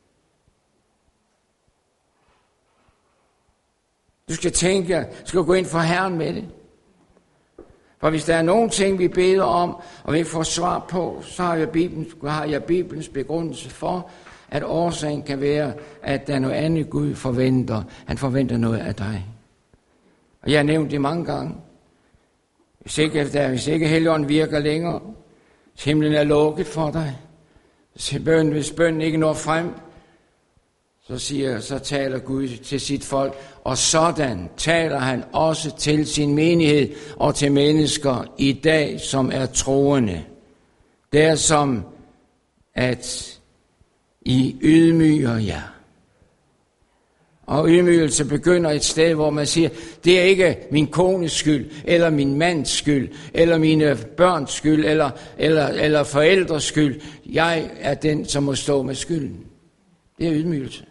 Speaker 1: Du skal tænke, skal gå ind for Herren med det. For hvis der er nogle ting, vi beder om, og vi ikke får svar på, så har jeg Bibelens begrundelse for, at årsagen kan være, at der er noget andet Gud forventer. Han forventer noget af dig. Og jeg har nævnt det mange gange. Hvis ikke Helligånden virker længere, hvis himlen er lukket for dig, hvis bønnen ikke når frem, så taler Gud til sit folk, og sådan taler han også til sin menighed og til mennesker i dag, som er troende. Det er som, at I ydmyger jer. Og ydmygelse begynder et sted, hvor man siger, det er ikke min kones skyld, eller min mands skyld, eller mine børns skyld, eller forældres skyld. Jeg er den, som må stå med skylden. Det er ydmygelse.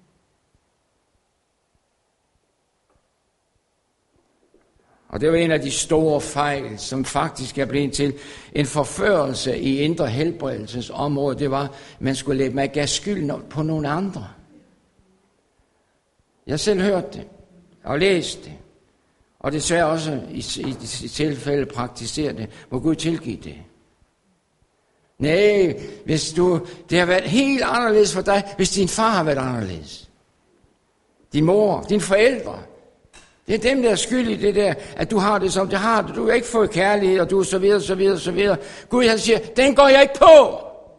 Speaker 1: Og det var en af de store fejl, som faktisk er blevet til en forførelse i indre helbredelsesområdet. Det var, at man gav skylden på nogle andre. Jeg selv hørt det og læst det, og desværre også i tilfælde praktiseret det. Må Gud tilgive det. Nej, det har været helt anderledes for dig, hvis din far har været anderledes. Din mor, dine forældre. Det er dem, der er skyld i det der, at du har det, som det har det. Du har ikke fået kærlighed, og du er så videre. Gud, han siger, den går jeg ikke på.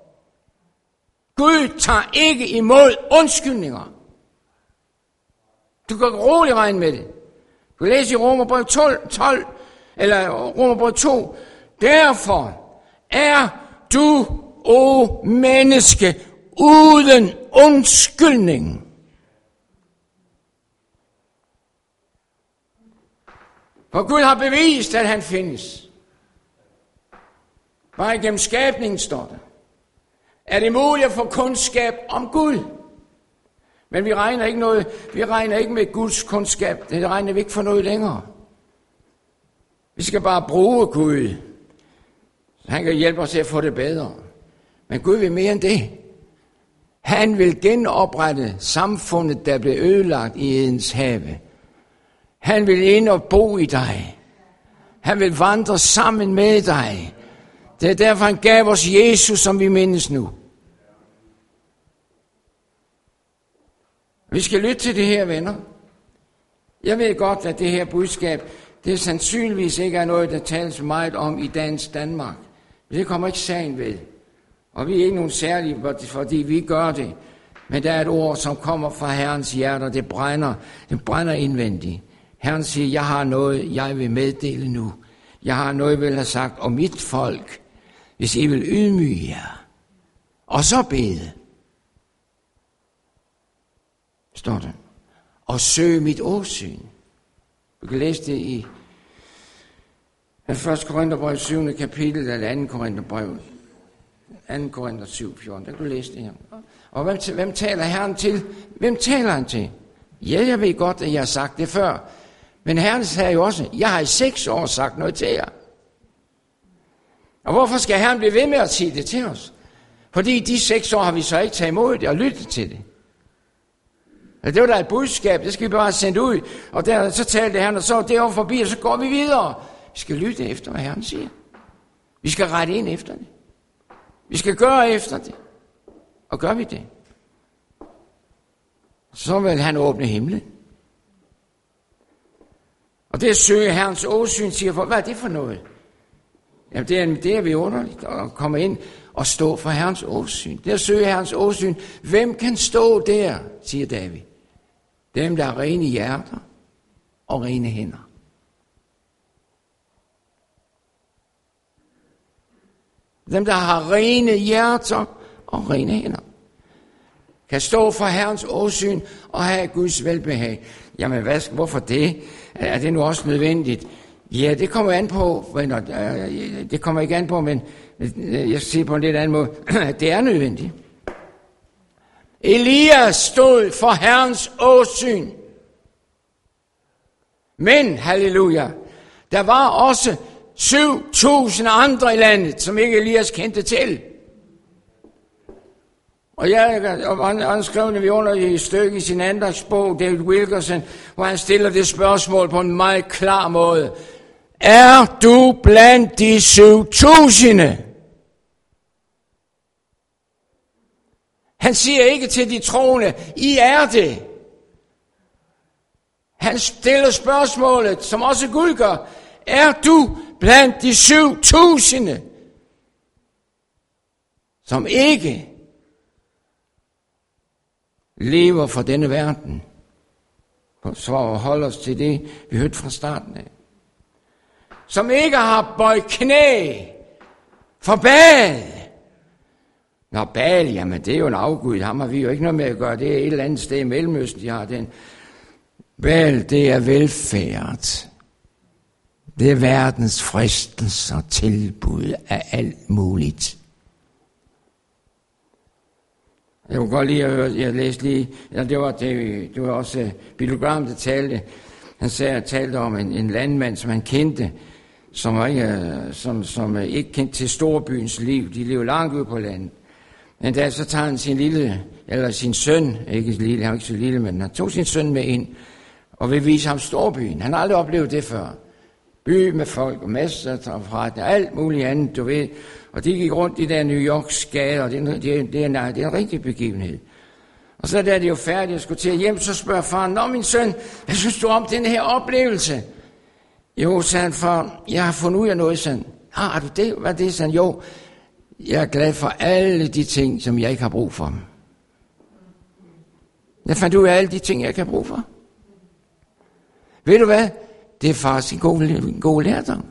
Speaker 1: Gud tager ikke imod undskyldninger. Du kan roligt regne med det. Du læser i Romerbrevet 12, eller Romerbrevet 2. Derfor er du, o menneske, uden undskyldning. For Gud har bevist, at han findes. Bare igennem skabningen står der. Er det muligt at få kundskab om Gud? Men vi regner ikke med Guds kundskab. Det regner vi ikke for noget længere. Vi skal bare bruge Gud. Så han kan hjælpe os til at få det bedre. Men Gud vil mere end det. Han vil genoprette samfundet, der blev ødelagt i Edens have. Han vil ind og bo i dig. Han vil vandre sammen med dig. Det er derfor, han gav os Jesus, som vi mindes nu. Vi skal lytte til det her, venner. Jeg ved godt, at det her budskab, det sandsynligvis ikke er noget, der tales meget om i dagens Danmark. Men det kommer ikke sagen ved. Og vi er ikke nogen særlige, fordi vi gør det. Men der er et ord, som kommer fra Herrens hjerte, og det brænder indvendigt. Herren siger, jeg har noget, jeg vil meddele nu. Jeg har noget, jeg vil have sagt om mit folk, hvis I vil ydmyge jer. Og så bede. Står der. Og søge mit åsyn. Du kan læse det i 1. Korintherbrev 7. kapitel, eller 2. Korintherbrev 2. Korinther 7, 14. Der kan du læse det her. Og hvem taler Herren til? Hvem taler han til? Ja, jeg ved godt, at jeg har sagt det før. Men Herren sagde jo også, jeg har i 6 år sagt noget til jer. Og hvorfor skal Herren blive ved med at sige det til os? Fordi de 6 år har vi så ikke taget imod det og lyttet til det. Det var da et budskab, det skal vi bare sende ud. Og der, så talte Herren, og så det over forbi, og så går vi videre. Vi skal lytte efter, hvad Herren siger. Vi skal rette ind efter det. Vi skal gøre efter det. Og gør vi det, så vil han åbne himlen. Og det at søge Herrens åsyn, siger for, hvad er det for noget? Jamen det er vi underligt at komme ind og stå for Herrens åsyn. Det at søge Herrens åsyn. Hvem kan stå der, siger David. Dem, der har rene hjerter og rene hænder. Dem, der har rene hjerter og rene hænder. Kan stå for Herrens åsyn og have Guds velbehag. Jamen, hvorfor det? Er det nu også nødvendigt? Ja, det kommer an på, det kommer ikke an på, men jeg skal sige på en lidt anden måde, det er nødvendigt. Elias stod for Herrens åsyn. Men, halleluja, der var også 7.000 andre i landet, som ikke Elias kendte til. Og han skrev det under i et stykke i sin andagsbog, David Wilkerson, hvor han stiller det spørgsmål på en meget klar måde. Er du blandt de 7.000? Han siger ikke til de troende, I er det. Han stiller spørgsmålet, som også Gud gør. Er du blandt de 7.000, som ikke lever for denne verden? Så holder os til det, vi hørte fra starten af. Som ikke har bøjet knæ for Baal. Nå, Baal, jamen det er jo en afgud. Ham har vi jo ikke noget med at gøre. Det er et eller andet sted i Mellemøsten, de har den. Baal, det er velfærd. Det er verdens fristelser og tilbud af alt muligt. Jeg kunne godt lide at høre, jeg læste lige, det var også Billy Graham, der talte. Han talte om en landmand, som han kendte, som ikke kendte til storbyens liv. De levede langt ude på landet. Men da så tager han sin søn, ikke lille, han var ikke så lille, men han tog sin søn med ind, og vil vise ham storbyen. Han har aldrig oplevet det før. By med folk og masser af forretninger, alt muligt andet, du ved. Og de gik rundt i der New Yorks gader, og det er en rigtig begivenhed. Og så da de jo færdige og skulle til hjem, så spørger faren, nå min søn, hvad synes du om den her oplevelse? Jo, sagde han, far, jeg har fundet ud af noget, sådan. Har du det? Hvad er det, sådan? Jo, jeg er glad for alle de ting, som jeg ikke har brug for. Jeg fandt ud af alle de ting, jeg ikke har brug for. Ved du hvad? Det er faktisk en god lærdom.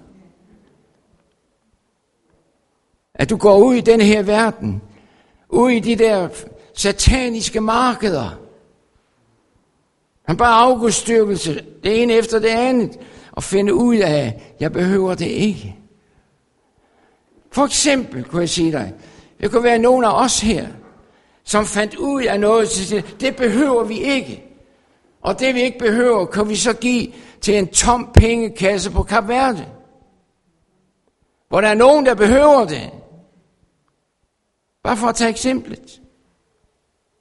Speaker 1: At du går ud i denne her verden, ud i de der sataniske markeder. Han bare afgudstyrkelse, det ene efter det andet, og finde ud af, jeg behøver det ikke. For eksempel, kunne jeg sige dig, det kunne være nogen af os her, som fandt ud af noget, det behøver vi ikke. Og det vi ikke behøver, kan vi så give til en tom pengekasse på Kap Verde. Hvor der er nogen, der behøver det. Bare for at tage eksemplet.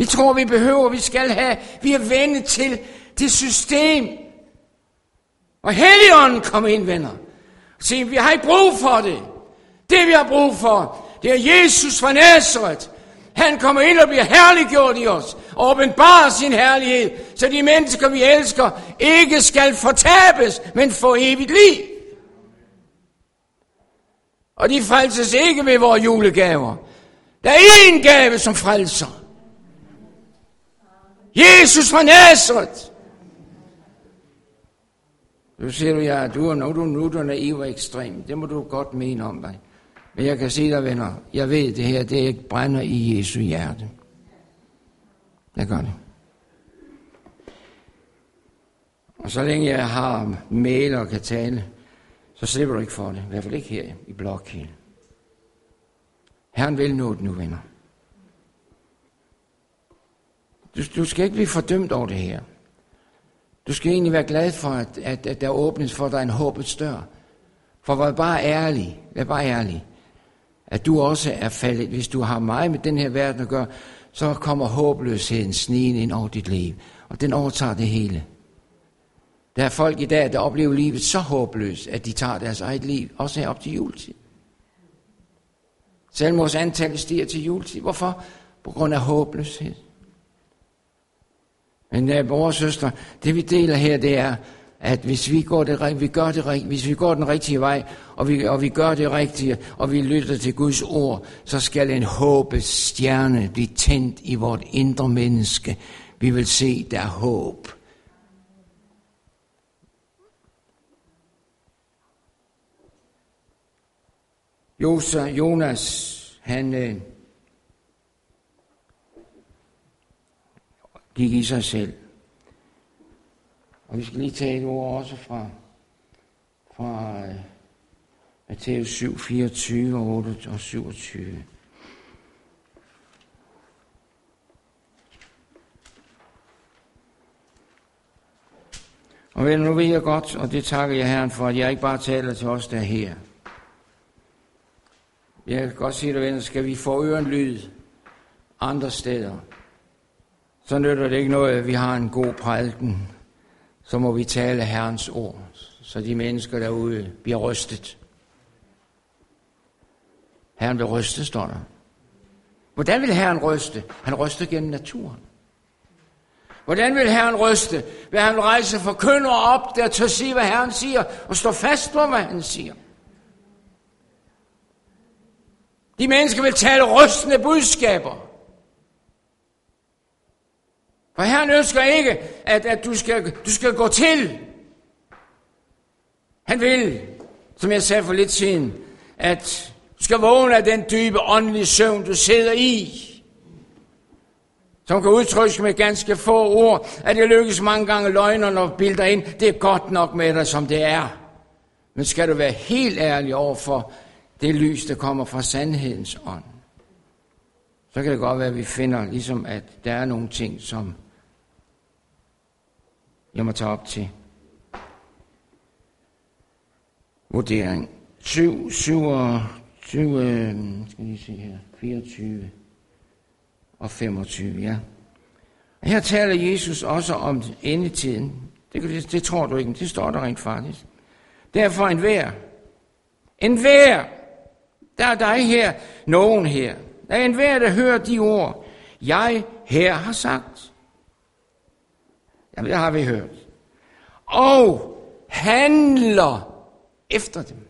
Speaker 1: Vi tror, vi behøver, vi skal have. Vi er vendt til det system. Og Helligånden kommer ind, venner. Og siger, vi har ikke brug for det. Det vi har brug for, det er Jesus fra Nazareth. Han kommer ind og bliver herliggjort i os. Og åbenbarer sin herlighed. Så de mennesker, vi elsker, ikke skal fortabes, men få evigt liv. Og de frelses ikke ved vores julegaver. Der er én gave, som frelser. Jesus fra Nazareth. Nu siger du, ja, nu er du naiv og ekstrem. Det må du godt mene om dig. Men jeg kan sige dig, venner, jeg ved, det her, det ikke brænder i Jesu hjerte. Jeg gør det. Og så længe jeg har mail og kan tale, så slipper du ikke for det. I hvert fald ikke her i Blokhilde. Herren vil nå det nu, venner. Du skal ikke blive fordømt over det her. Du skal egentlig være glad for, at der åbnes for dig en håbets dør. For vær bare ærlig, at du også er faldet. Hvis du har meget med den her verden at gøre, så kommer håbløsheden snigende ind over dit liv. Og den overtager det hele. Der er folk i dag, der oplever livet så håbløst, at de tager deres eget liv, også her op til juletid. Selvmords antal stiger til juletid. Hvorfor? På grund af håbløshed. Men bror og søster, det vi deler her, det er, at hvis vi går hvis vi går den rigtige vej, og vi gør det rigtige, og vi lytter til Guds ord, så skal en håbets stjerne blive tændt i vort indre menneske. Vi vil se, der er håb. Jonas, han gik i sig selv. Og vi skal lige tage et ord også fra Matthæus 7, 24 og 8 og 27. Og nu ved jeg godt, og det takker jeg Herren for, at jeg ikke bare taler til os, der er her. Jeg kan godt sige dig, venner, skal vi få ørenlyd andre steder, så nytter det ikke noget, at vi har en god prædiken. Så må vi tale Herrens ord, så de mennesker derude bliver rystet. Herren vil ryste, står der. Hvordan vil Herren ryste? Han ryster gennem naturen. Hvordan vil Herren ryste? Vil han rejse forkyndere op, der til at sige, hvad Herren siger, og stå fast på, hvad han siger? De mennesker vil tale rystende budskaber. For Herren ønsker ikke, at du skal gå til. Han vil, som jeg sagde for lidt siden, at du skal vågne af den dybe åndelige søvn, du sidder i. Som kan udtrykkes med ganske få ord, at det lykkes mange gange løgnerne og bilder ind. Det er godt nok med dig, som det er. Men skal du være helt ærlig over for det lys, der kommer fra sandhedens ånd, så kan det godt være, at vi finder, ligesom at der er nogle ting, som jeg må tage op til vurdering. 24 og 25, ja. Her taler Jesus også om endetiden. Det tror du ikke, men det står der rent faktisk. Derfor enhver, der er dig her, nogen her, der er enhver, der hører de ord, jeg her har sagt. Jamen, det har vi hørt. Og handler efter dem.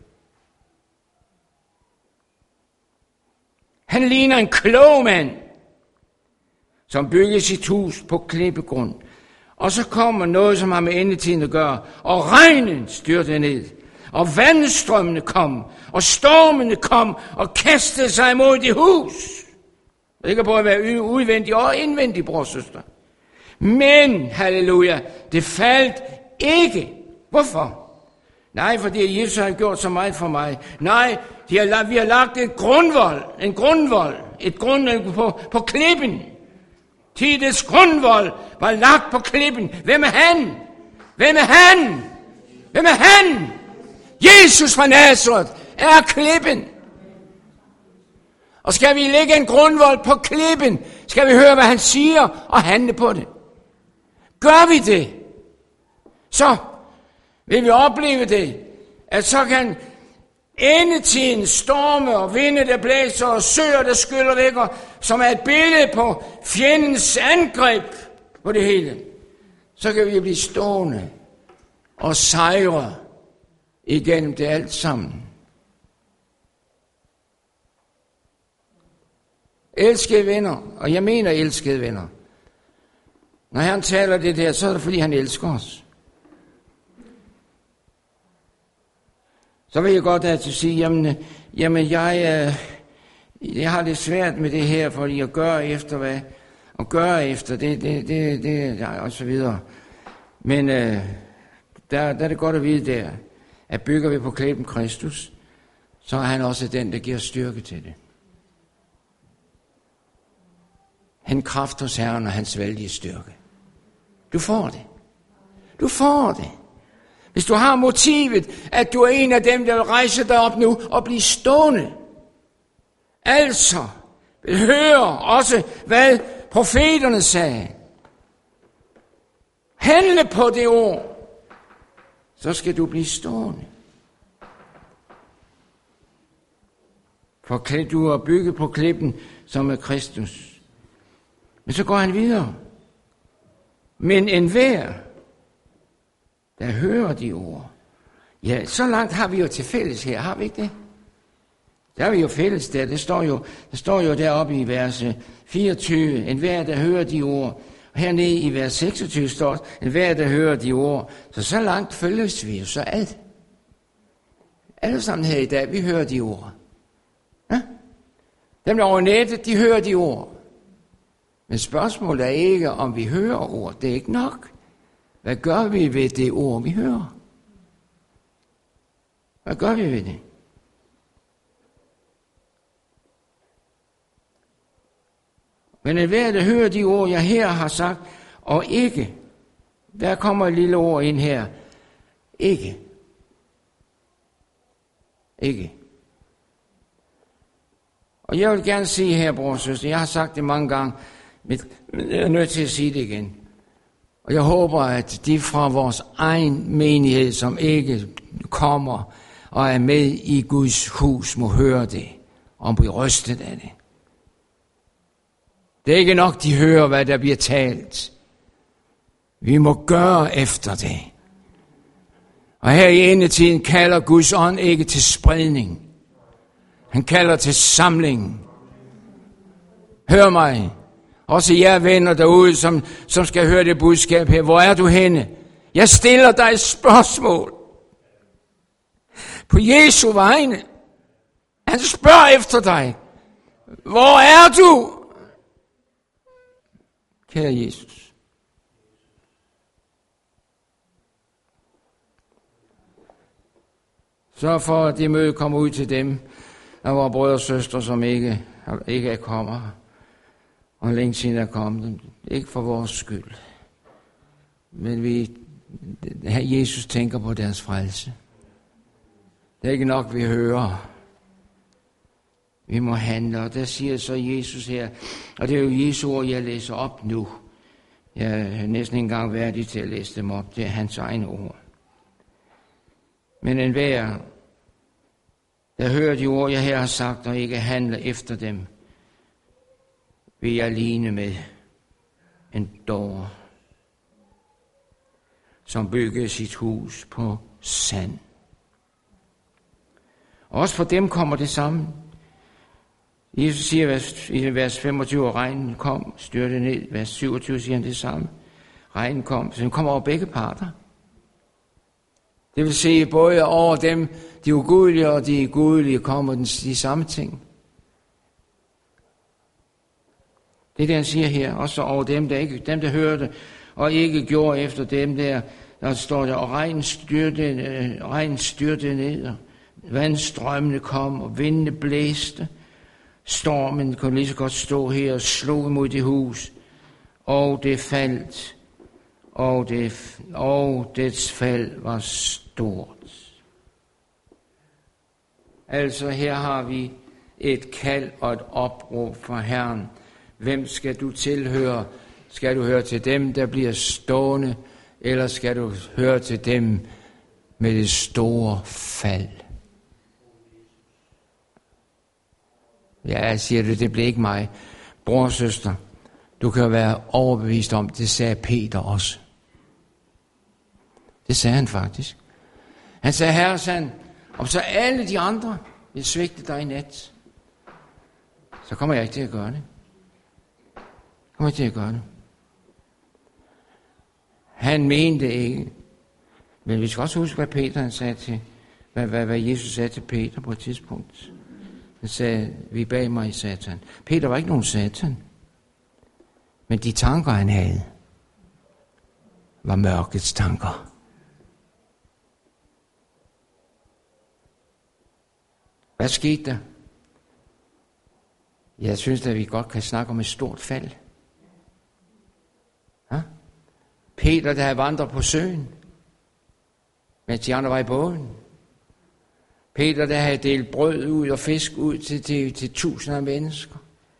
Speaker 1: Han ligner en klog mand, som bygger sit hus på klippegrund. Og så kommer noget, som har med endetiden at gøre. Og regnen styrte ned. Og vandstrømmene kom. Og stormene kom og kastede sig imod det hus. Det kan både være udvendigt og indvendigt, bror og søster. Men, halleluja, det faldt ikke. Hvorfor? Nej, fordi Jesus har gjort så meget for mig. Nej, vi har lagt et grundvold på klippen. Tidets grundvold var lagt på klippen. Hvem er han? Hvem er han? Hvem er han? Jesus fra Nazareth er klippen.
Speaker 2: Og skal vi lægge en grundvold på klippen, skal vi høre, hvad han siger, og handle på det. Gør vi det, så vil vi opleve det, at så kan endetiden storme og vinde, der blæser, og søer, der skyller væk, som er et billede på fjendens angreb på det hele. Så kan vi blive stående og sejre igennem det alt sammen. Elskede venner, og jeg mener elskede venner. Når han taler det der, så er det fordi han elsker os. Så vil jeg godt at sige, jamen jeg har det svært med det her, fordi at gøre efter hvad, og gøre efter det og så videre. Men der er det godt at vide der, at bygger vi på klippen Kristus, så er han også den, der giver styrke til det. Han kraft hos Herren og hans vældige styrke. Du får det. Du får det. Hvis du har motivet, at du er en af dem, der vil rejse dig op nu og blive stående. Altså, vil høre også, hvad profeterne sagde. Handle på det ord. Så skal du blive stående. For du er bygget på klippen, som er Kristus. Men så går han videre. Men enhver, der hører de ord. Ja, så langt har vi jo til fælles her, har vi ikke det? Der er vi jo fælles der. Det står jo deroppe i vers 24. Enhver, der hører de ord. Og hernede i vers 26 står enhver, der hører de ord. Så langt følges vi jo så alt. Alle sammen her i dag, vi hører de ord. Ja? Dem der over nettet, de hører de ord. Men spørgsmålet er ikke, om vi hører ord. Det er ikke nok. Hvad gør vi ved det ord, vi hører? Hvad gør vi ved det? Men enhver, der hører de ord, jeg her har sagt, og ikke, der kommer et lille ord ind her, ikke. Ikke. Og jeg vil gerne sige her, bror og søster, jeg har sagt det mange gange, men jeg er nødt til at sige det igen. Og jeg håber, at de fra vores egen menighed, som ikke kommer og er med i Guds hus, må høre det og blive rystet af det. Det er ikke nok, de hører, hvad der bliver talt. Vi må gøre efter det. Og her i endetiden kalder Guds ånd ikke til spredning. Han kalder til samling. Hør mig. Også jer venner derude, som skal høre det budskab her. Hvor er du henne? Jeg stiller dig et spørgsmål. På Jesu vegne. Han spørger efter dig. Hvor er du? Kære Jesus. Sørg for, at det møde kommer ud til dem af vores brødre og søstre, som ikke er kommet. Og længe siden er kommet. Ikke for vores skyld. Men Jesus tænker på deres frelse. Det er ikke nok, vi hører. Vi må handle, og der siger så Jesus her, og det er jo Jesu ord, jeg læser op nu. Jeg er næsten ikke engang værdig til at læse dem op. Det er hans egne ord. Men enhver, der hører de ord, jeg her har sagt, og ikke handler efter dem, vil jeg ligne med en dårer, som byggede sit hus på sand. Og også for dem kommer det samme. Jesus siger i vers 25, at regnen kom, styrte ned. Vers 27 siger han det samme. Regnen kom, så den kommer over begge parter. Det vil sige, både over dem, de ugudelige og de gudelige, kommer de samme ting. Det er det, han siger her. Også over dem, der hørte og ikke gjorde efter dem der står der, og regnen styrte ned, og vandstrømmene kom, og vindene blæste. Stormen kunne lige så godt stå her og slog imod det hus, og det faldt, og dets fald var stort. Altså her har vi et kald og et opråb fra Herren. Hvem skal du tilhøre? Skal du høre til dem, der bliver stående, eller skal du høre til dem med det store fald? Ja, jeg siger det bliver ikke mig. Bror og søster, du kan være overbevist om, det sagde Peter også. Det sagde han faktisk. Han sagde, Herre, sagde han, om så alle de andre vil svigte dig i nat, så kommer jeg ikke til at gøre det. Han mente ikke. Men vi skal også huske, hvad Peter han sagde til, hvad Jesus sagde til Peter på et tidspunkt. Han sagde, vi bag mig i Satan. Peter var ikke nogen Satan. Men de tanker, han havde, var mørkets tanker. Hvad skete der? Jeg synes, at vi godt kan snakke om et stort fald. Ja? Peter, der havde vandret på søen, mens de andre var i båden. Peter, der havde delt brød ud og fisk ud til tusinder af mennesker.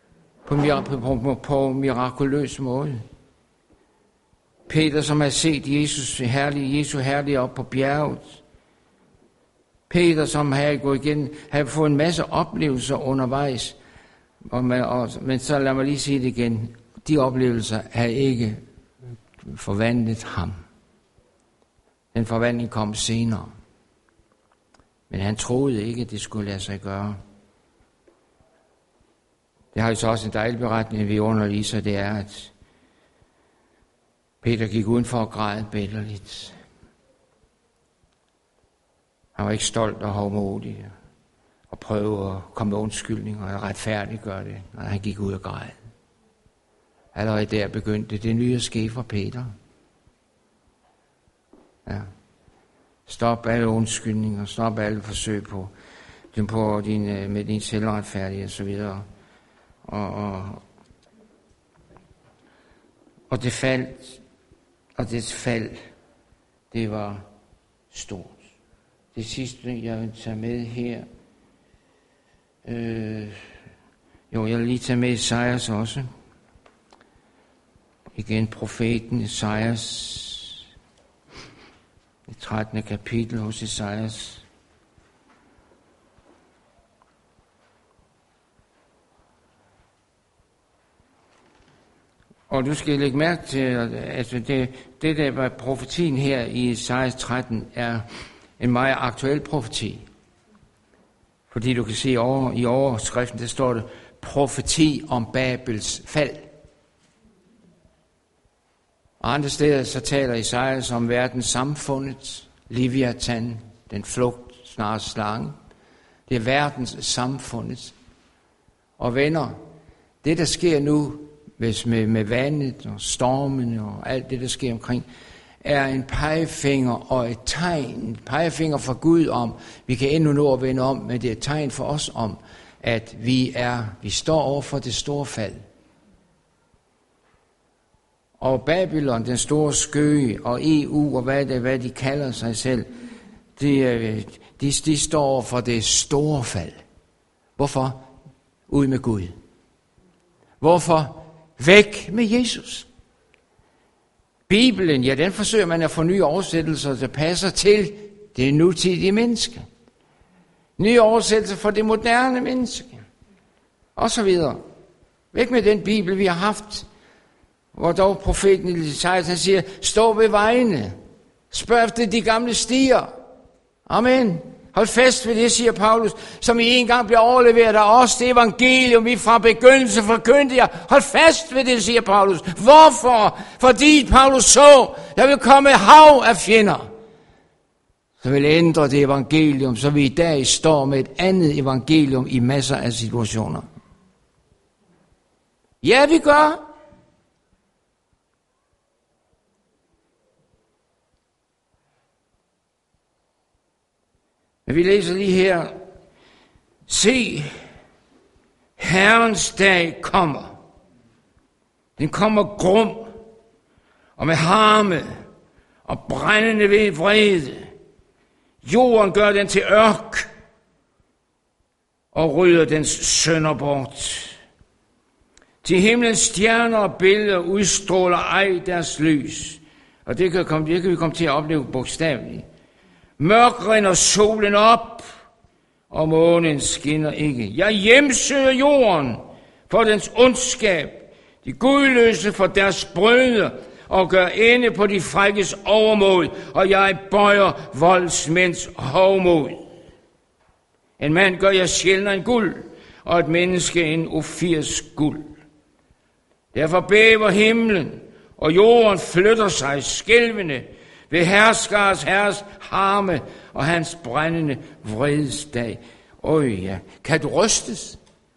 Speaker 2: På mirakuløs måde. Peter, som havde set Jesu herlige op på bjerget. Peter, som havde gået igen, havde fået en masse oplevelser undervejs. Men så lad mig lige sige det igen. De oplevelser havde ikke forvandlet ham. Den forvandling kom senere. Men han troede ikke, at det skulle lade sig gøre. Det har jo så også en dejlig beretning, vi underviser, det er, at Peter gik udenfor og græd bitterligt. Han var ikke stolt og hovmodig og prøve at komme med undskyldninger og retfærdiggøre det, når han gik ud og græd. Allerede der begyndte det nye at ske for Peter. Ja. Stop alle undskyldninger, stop alle forsøg på med din selvretfærdighed og så videre. Og det faldt, og dets fald, det var stort. Det sidste, jeg vil tage med her, jeg vil lige tage med Esajas også. Igen profeten Esajas, det 13. kapitel hos Esajas. Og du skal lægge mærke til, at det der var profetien her i Esajas 13, er en meget aktuel profeti. Fordi du kan se i overskriften, der står det, profeti om Babels fald. Og andre steder så taler Esajas om verdenssamfundet, Leviathan, den flugt, snarere slange. Det er verdenssamfundet. Og venner, det der sker nu, hvis med vandet og stormen og alt det, der sker omkring, er en pegefinger og et tegn. En pegefinger fra Gud om, vi kan endnu nå at vende om, men det er et tegn for os om, at vi står over for det store fald. Og Babylon, den store skøge, og EU, og hvad de kalder sig selv, de står over for det store fald. Hvorfor? Ud med Gud. Hvorfor? Væk med Jesus. Bibelen, ja, den forsøger man at få nye oversættelser, der passer til det nutidige menneske. Nye oversættelser for det moderne menneske. Og så videre. Væk med den Bibel, vi har haft, hvor dog profeten Esajas, han siger, stå ved vejene, spørg efter de gamle stier. Amen. Hold fast ved det, siger Paulus, som I engang bliver overleveret af os, det evangelium, vi fra begyndelse forkyndte jer. Hold fast ved det, siger Paulus. Hvorfor? Fordi Paulus så, der vil komme hav af fjender, så vil ændre det evangelium, så vi i dag står med et andet evangelium i masser af situationer. Ja, vi gør. Men vi læser lige her. Se, Herrens dag kommer. Den kommer grum og med harme og brændende ved vrede. Jorden gør den til ørk. og rydder dens synder bort. Til himlens stjerner og billeder udstråler ej deres lys. Og det kan vi komme til at opleve bogstaveligt. Mørk rinder solen op, og månen skinner ikke. Jeg hjemsøger jorden for dens ondskab, de gudløse for deres brøde, og gør ende på de frækkes overmod, og jeg bøjer voldsmænds hovmod. En mand gør jeg sjældnere en guld, og et menneske en ofirs guld. Derfor bæver himlen, og jorden flytter sig skælvende ved herskers herres harme og hans brændende vredesdag. Ja, kan du rystes?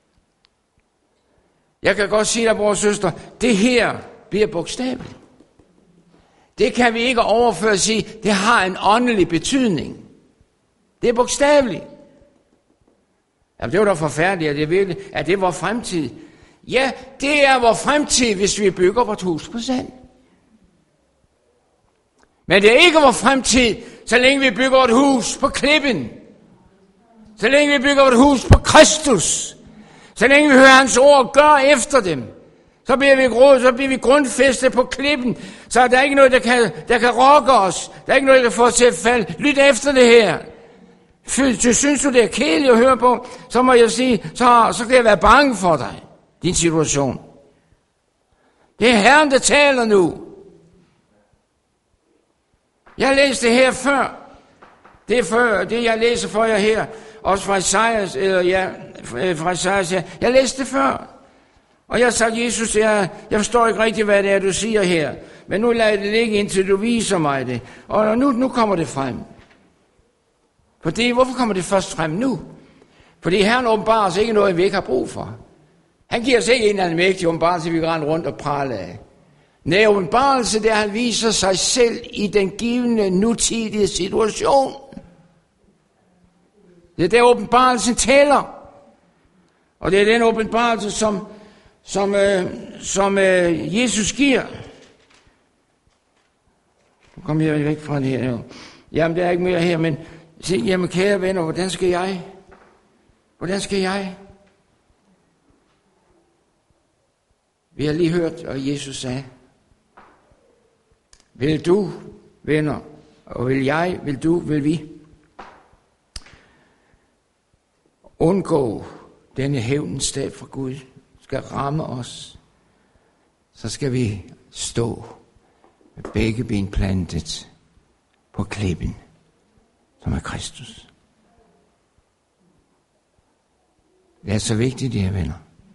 Speaker 2: Jeg kan godt sige dig, bror og søster, det her bliver bogstaveligt. Det kan vi ikke overføre og sige, det har en åndelig betydning. Det er bogstaveligt. Jamen, det var da forfærdeligt, at det virkelig, at det er vores fremtid. Ja, det er vores fremtid, hvis vi bygger vores hus på sand. Men det er ikke vores fremtid, så længe vi bygger et hus på klippen. Så længe vi bygger et hus på Kristus. Så længe vi hører hans ord, gør efter dem. Så bliver vi grundfæstet på klippen. Så er der ikke noget, der kan rokke os. Der er ikke noget, der får os til at falde. Lyt efter det her. Synes du, det er kedeligt at høre på, så må jeg sige, så kan jeg være bange for dig. Din situation. Det er Herren, der taler nu. Jeg læste det her før. Det jeg læser for jer her, også fra Esajas, jeg læste det før. Og jeg har sagt, Jesus, jeg forstår ikke rigtig, hvad det er, du siger her. Men nu lader det ligge, indtil du viser mig det. Og nu kommer det frem. Hvorfor kommer det først frem nu? Fordi Herren åbenbarer os ikke noget, vi ikke har brug for. Han giver os ikke en eller anden mægtig åbenbarelse, vi kan rende rundt og prale af. Nej, åbenbarelse, det er, han viser sig selv i den givende, nutidige situation. Det er der, åbenbarelsen tæller. Og det er den åbenbarelse, som Jesus giver. Nu kommer jeg væk fra det her. Jamen, der er ikke mere her, men jamen, kære venner, hvordan skal jeg? Vi har lige hørt, og Jesus sagde, vil du, venner, og vil jeg, vil vi undgå denne hævnens dag fra Gud, skal ramme os, så skal vi stå med begge ben plantet på klippen, som er Kristus. Det er så vigtigt, de her venner.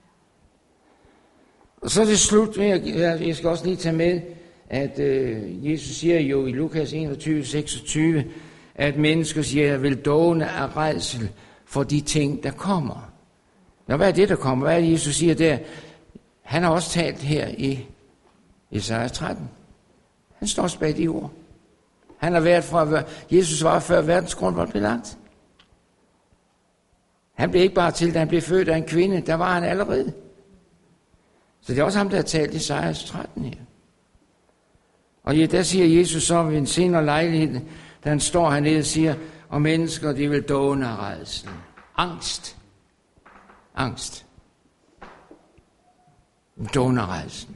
Speaker 2: Og så er det slut med, jeg skal også lige tage med, at Jesus siger jo i Lukas 21:26, at mennesker siger, jeg vil dåne af rædsel for de ting, der kommer. Nå, hvad er det, der kommer? Hvad er det, Jesus siger der? Han har også talt her i Esajas 13. Han står også bag de ord. Han har været fra, Jesus var før verdens grund var blevet lagt. Han blev ikke bare til, da han blev født af en kvinde, der var han allerede. Så det er også ham, der har talt i Esajas 13 her. Og ja, der siger Jesus så ved en senere lejlighed, da han står hernede og siger, og mennesker, de vil dåne af rædslen. Angst. Dåne af rædslen.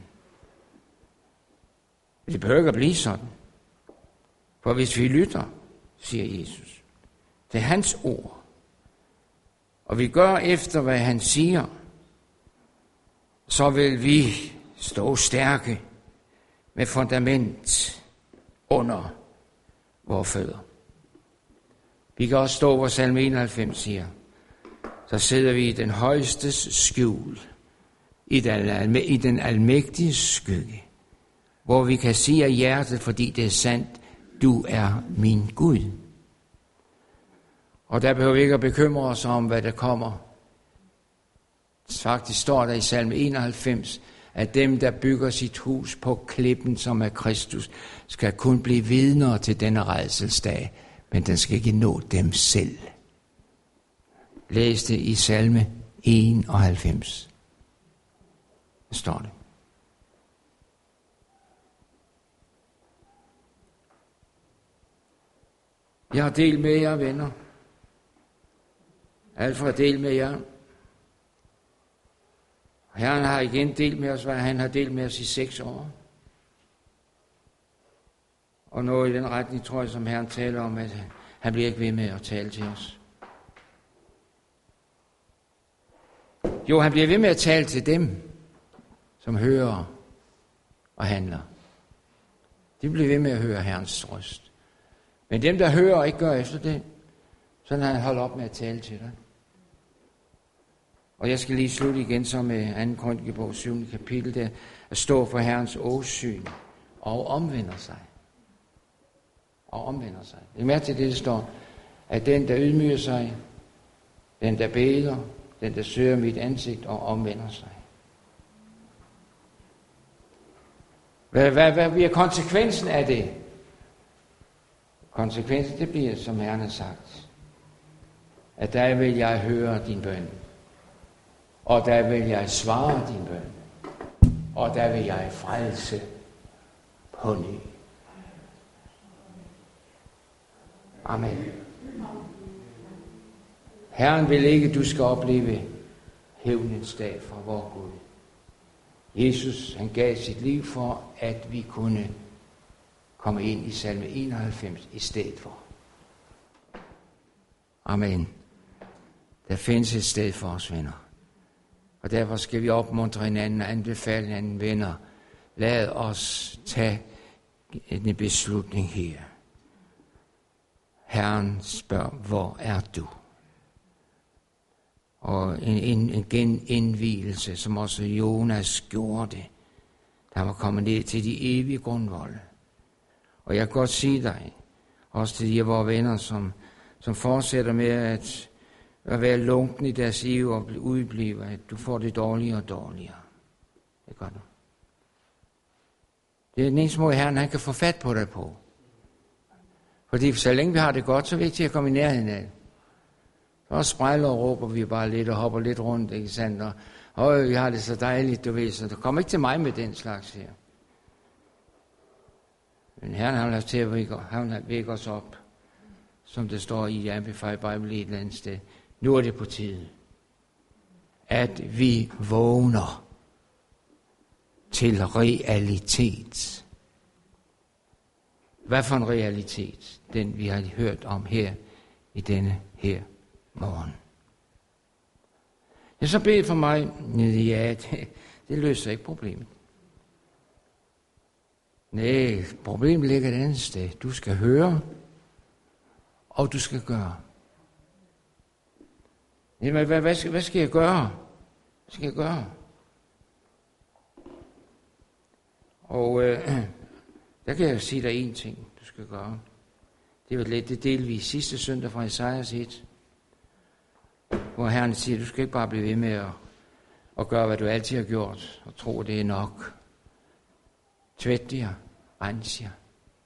Speaker 2: Det behøver ikke at blive sådan. For hvis vi lytter, siger Jesus, til hans ord, og vi gør efter, hvad han siger, så vil vi stå stærke med fundament under vores fødder. Vi kan også stå, hvor salme 91 siger, så sidder vi i den højestes skjul, i den almægtige skygge, hvor vi kan sige af hjertet, fordi det er sandt, du er min Gud. Og der behøver vi ikke at bekymre os om, hvad der kommer. Faktisk står der i salme 91, at dem, der bygger sit hus på klippen, som er Kristus, skal kun blive vidner til denne rædselsdag, men den skal ikke nå dem selv. Læs det i salme 91. Der står det. Jeg har delt med jer, venner, alt for at dele med jer. Herren har igen delt med os, hvad han har delt med os i 6 år. Og noget i den retning, tror jeg, som Herren taler om, at han bliver ikke ved med at tale til os. Jo, han bliver ved med at tale til dem, som hører og handler. De bliver ved med at høre Herrens røst. Men dem, der hører og ikke gør efter det, så han holder op med at tale til dig. Og jeg skal lige slutte igen så med 2. Korintherbrev 7. kapitel, der at stå for Herrens åsyn og omvender sig. Og omvender sig. Det er mærke til det, der står, at den, der ydmyger sig, den, der beder, den, der søger mit ansigt og omvender sig. Hvad bliver konsekvensen af det? Konsekvensen, det bliver, som Herren har sagt, at der vil jeg høre din bøn, og der vil jeg svare din bøn, og der vil jeg frelse på ny. Amen. Herren vil ikke, du skal opleve hævnens dag fra vor Gud. Jesus, han gav sit liv for, at vi kunne komme ind i salme 91 i stedet for. Amen. Der findes et sted for os, venner. Og derfor skal vi opmuntre hinanden og anbefale hinanden, venner. Lad os tage en beslutning her. Herren spørger, hvor er du? Og en genindvielse, som også Jonas gjorde det. Der var kommet ned til de evige grundvolde. Og jeg kan godt sige dig, også til de af vores venner, som fortsætter med at være lunken i deres liv og udblive, at du får det dårligere og dårligere. Det gør du. Det er den eneste måde, Herren han kan få fat på dig på. Fordi så længe vi har det godt, så er vi ikke til at komme i nærheden af det. Så sprejler og råber vi bare lidt og hopper lidt rundt, ikke sandt? Og vi har det så dejligt, du ved, så du kommer ikke til mig med den slags her. Men Herren har lavet til at vække os op, som det står i Amplified Bible et eller andet sted. Nu er det på tide, at vi vågner til realitet. Hvad for en realitet? Den vi har hørt om her i denne her morgen. Jeg så beder for mig, ja, det løser ikke problemet. Nej, problemet ligger et andet sted. Du skal høre, og du skal gøre. Jamen, hvad skal jeg gøre? Hvad skal jeg gøre? Og der kan jeg sige dig en ting, du skal gøre. Det var lidt det delvis sidste søndag fra Esajas 1, hvor Herren siger, du skal ikke bare blive ved med at gøre, hvad du altid har gjort, og tro, det er nok. Tvæt jer, rens jer.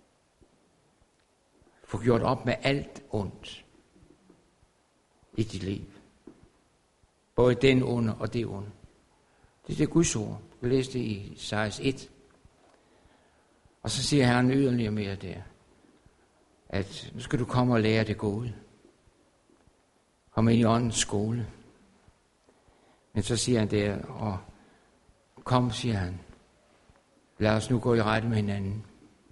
Speaker 2: Få gjort op med alt ondt i dit liv. Både den onde og det onde. Det er Guds ord. Du kan læse det i Esajas 1. Og så siger Herren yderligere mere der, at nu skal du komme og lære det gode. Kom ind i åndens skole. Men så siger han der, og kom, siger han, lad os nu gå i rette med hinanden.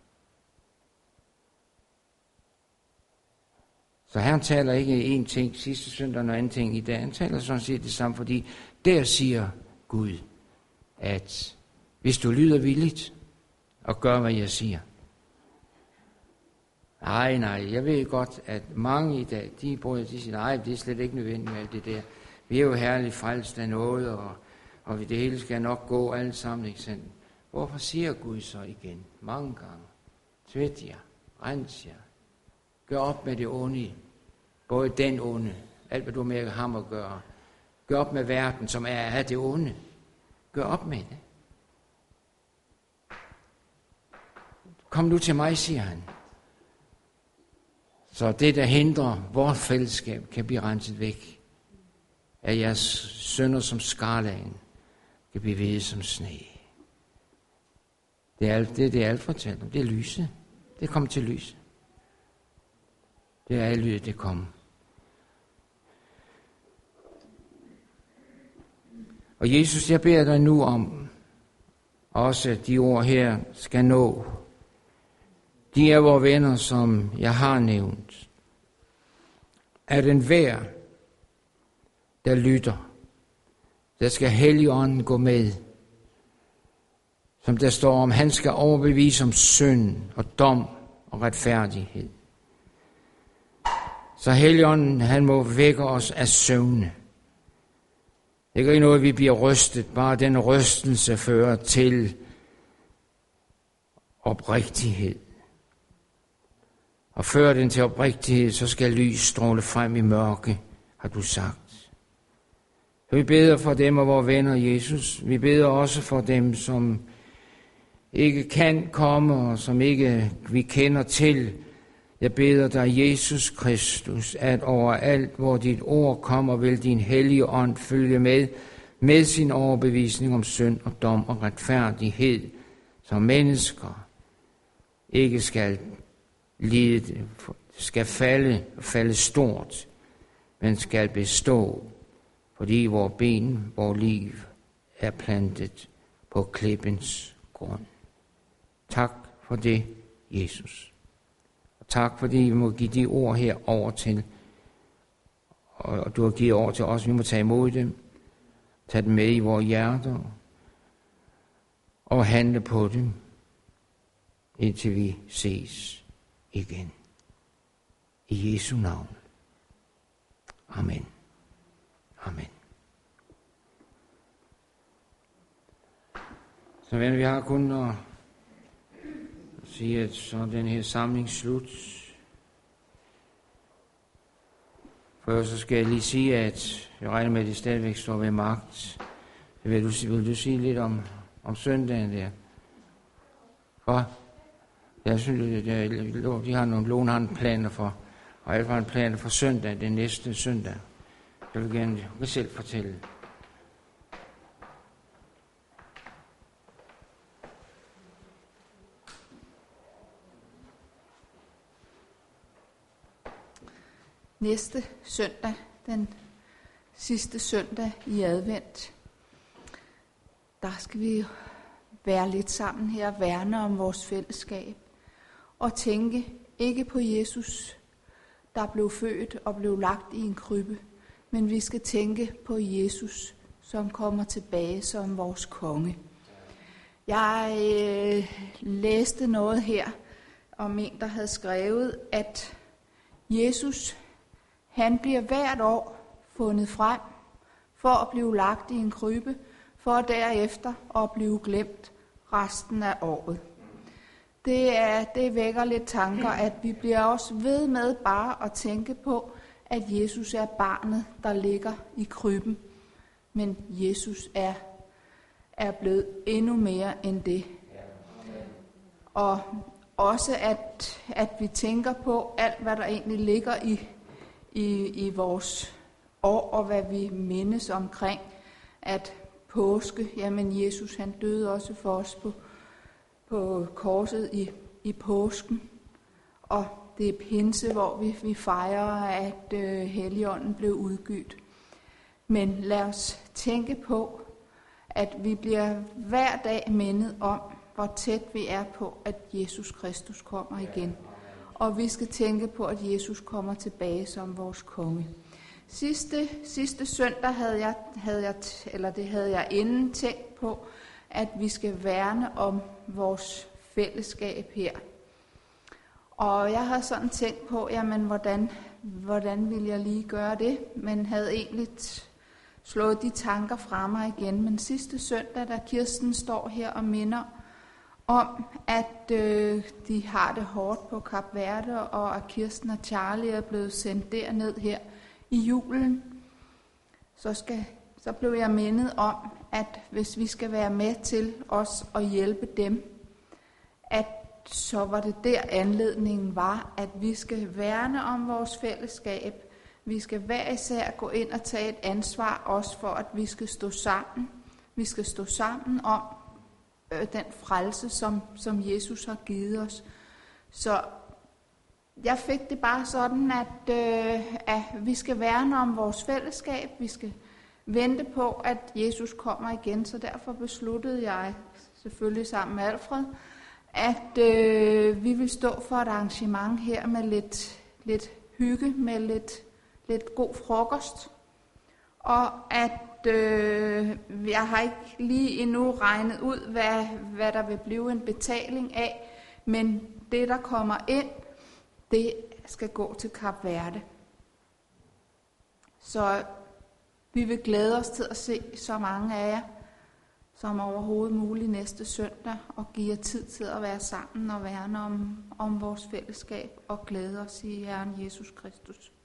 Speaker 2: Så Herren taler ikke én ting sidste søndag og en anden ting i dag. Han taler sådan set det samme, fordi der siger Gud, at hvis du lyder villigt og gør, hvad jeg siger. Nej, jeg ved godt, at mange i dag, de siger, nej, det er slet ikke nødvendigt med alt det der. Vi er jo herligt frelst af noget, og det hele skal nok gå alt sammen, ikke sandt? Hvorfor siger Gud så igen, mange gange, tvæt jer, rens jer, gør op med det onde, både den onde, alt hvad du med ham at gøre, gør op med verden, som er det onde, gør op med det. Kom nu til mig, siger han. Så det, der hindrer vores fællesskab, kan blive renset væk. At jeres synder som skarlagen kan blive hvide som sne. Det er alt fortalt om. Det er lyset. Det kommer til lyset. Det er lyset, det kommer. Og Jesus, jeg beder dig nu om, også de ord her skal nå. De er vores venner, som jeg har nævnt. At enhver, der lytter, der skal Helligånden gå med. Som der står om, han skal overbevise om synd og dom og retfærdighed. Så Helligånden, han må vække os af søvne. Det er ikke noget, vi bliver rystet. Bare den rystelse fører til oprigtighed. Og fører den til oprigtighed, så skal lys stråle frem i mørke, har du sagt. Så vi beder for dem og vores venner, Jesus. Vi beder også for dem, som ikke kan komme, og som ikke vi kender til. Jeg beder dig, Jesus Kristus, at overalt, hvor dit ord kommer, vil din hellige ånd følge med sin overbevisning om synd og dom og retfærdighed, så mennesker ikke skal lide, skal falde stort, men skal bestå, fordi vores ben, vores liv er plantet på klippens grund. Tak for det, Jesus. Og tak fordi vi må give de ord her over til, og du har givet over til os, vi må tage imod dem, tage dem med i vores hjerter, og handle på dem, indtil vi ses igen. I Jesu navn. Amen. Amen. Så venner, vi har kun at sige, at så er den her samling slut. For så skal jeg lige sige, at jeg regner med, at det stadigvæk står ved magt. Vil du sige lidt om søndagen der? Hvad? Jeg synes, de har nogle planer for, og alle har en planer for søndag, den næste søndag. Jeg vil gerne selv fortælle.
Speaker 4: Næste søndag, den sidste søndag i advent, der skal vi være lidt sammen her og værne om vores fællesskab og tænke ikke på Jesus, der blev født og blev lagt i en krybbe, men vi skal tænke på Jesus, som kommer tilbage som vores konge. Jeg læste noget her om en, der havde skrevet, at Jesus, han bliver hvert år fundet frem for at blive lagt i en krybbe, for derefter at blive glemt resten af året. Det vækker lidt tanker, at vi bliver også ved med bare at tænke på, at Jesus er barnet, der ligger i krybben. Men Jesus er blevet endnu mere end det. Og også at vi tænker på alt, hvad der egentlig ligger i vores år, og hvad vi mindes omkring, at påske, jamen Jesus han døde også for os på korset i påsken. Og det er pinse, hvor vi fejrer, at Helligånden blev udgydt. Men lad os tænke på, at vi bliver hver dag mindet om, hvor tæt vi er på, at Jesus Kristus kommer igen. Og vi skal tænke på, at Jesus kommer tilbage som vores konge. Sidste søndag havde jeg inden tænkt på, at vi skal værne om vores fællesskab her. Og jeg har sådan tænkt på, jamen hvordan vil jeg lige gøre det? Men havde egentlig slået de tanker fra mig igen. Men sidste søndag, da Kirsten står her og minder om, at de har det hårdt på Kap Verde, og at Kirsten og Charlie er blevet sendt derned her i julen, så blev jeg mindet om, at hvis vi skal være med til os at hjælpe dem, at så var det der anledningen var, at vi skal værne om vores fællesskab. Vi skal hver især gå ind og tage et ansvar også for, at vi skal stå sammen. Vi skal stå sammen om den frelse, som Jesus har givet os. Så jeg fik det bare sådan, at vi skal værne om vores fællesskab. Vi skal vente på, at Jesus kommer igen, så derfor besluttede jeg, selvfølgelig sammen med Alfred, at vi vil stå for et arrangement her med lidt hygge, med lidt god frokost. Og at jeg har ikke lige endnu regnet ud, hvad der vil blive en betaling af, men det, der kommer ind, det skal gå til Kap Verde. Så vi vil glæde os til at se så mange af jer, som overhovedet muligt næste søndag, og give jer tid til at være sammen og værne om vores fællesskab og glæde os i Herren Jesus Kristus.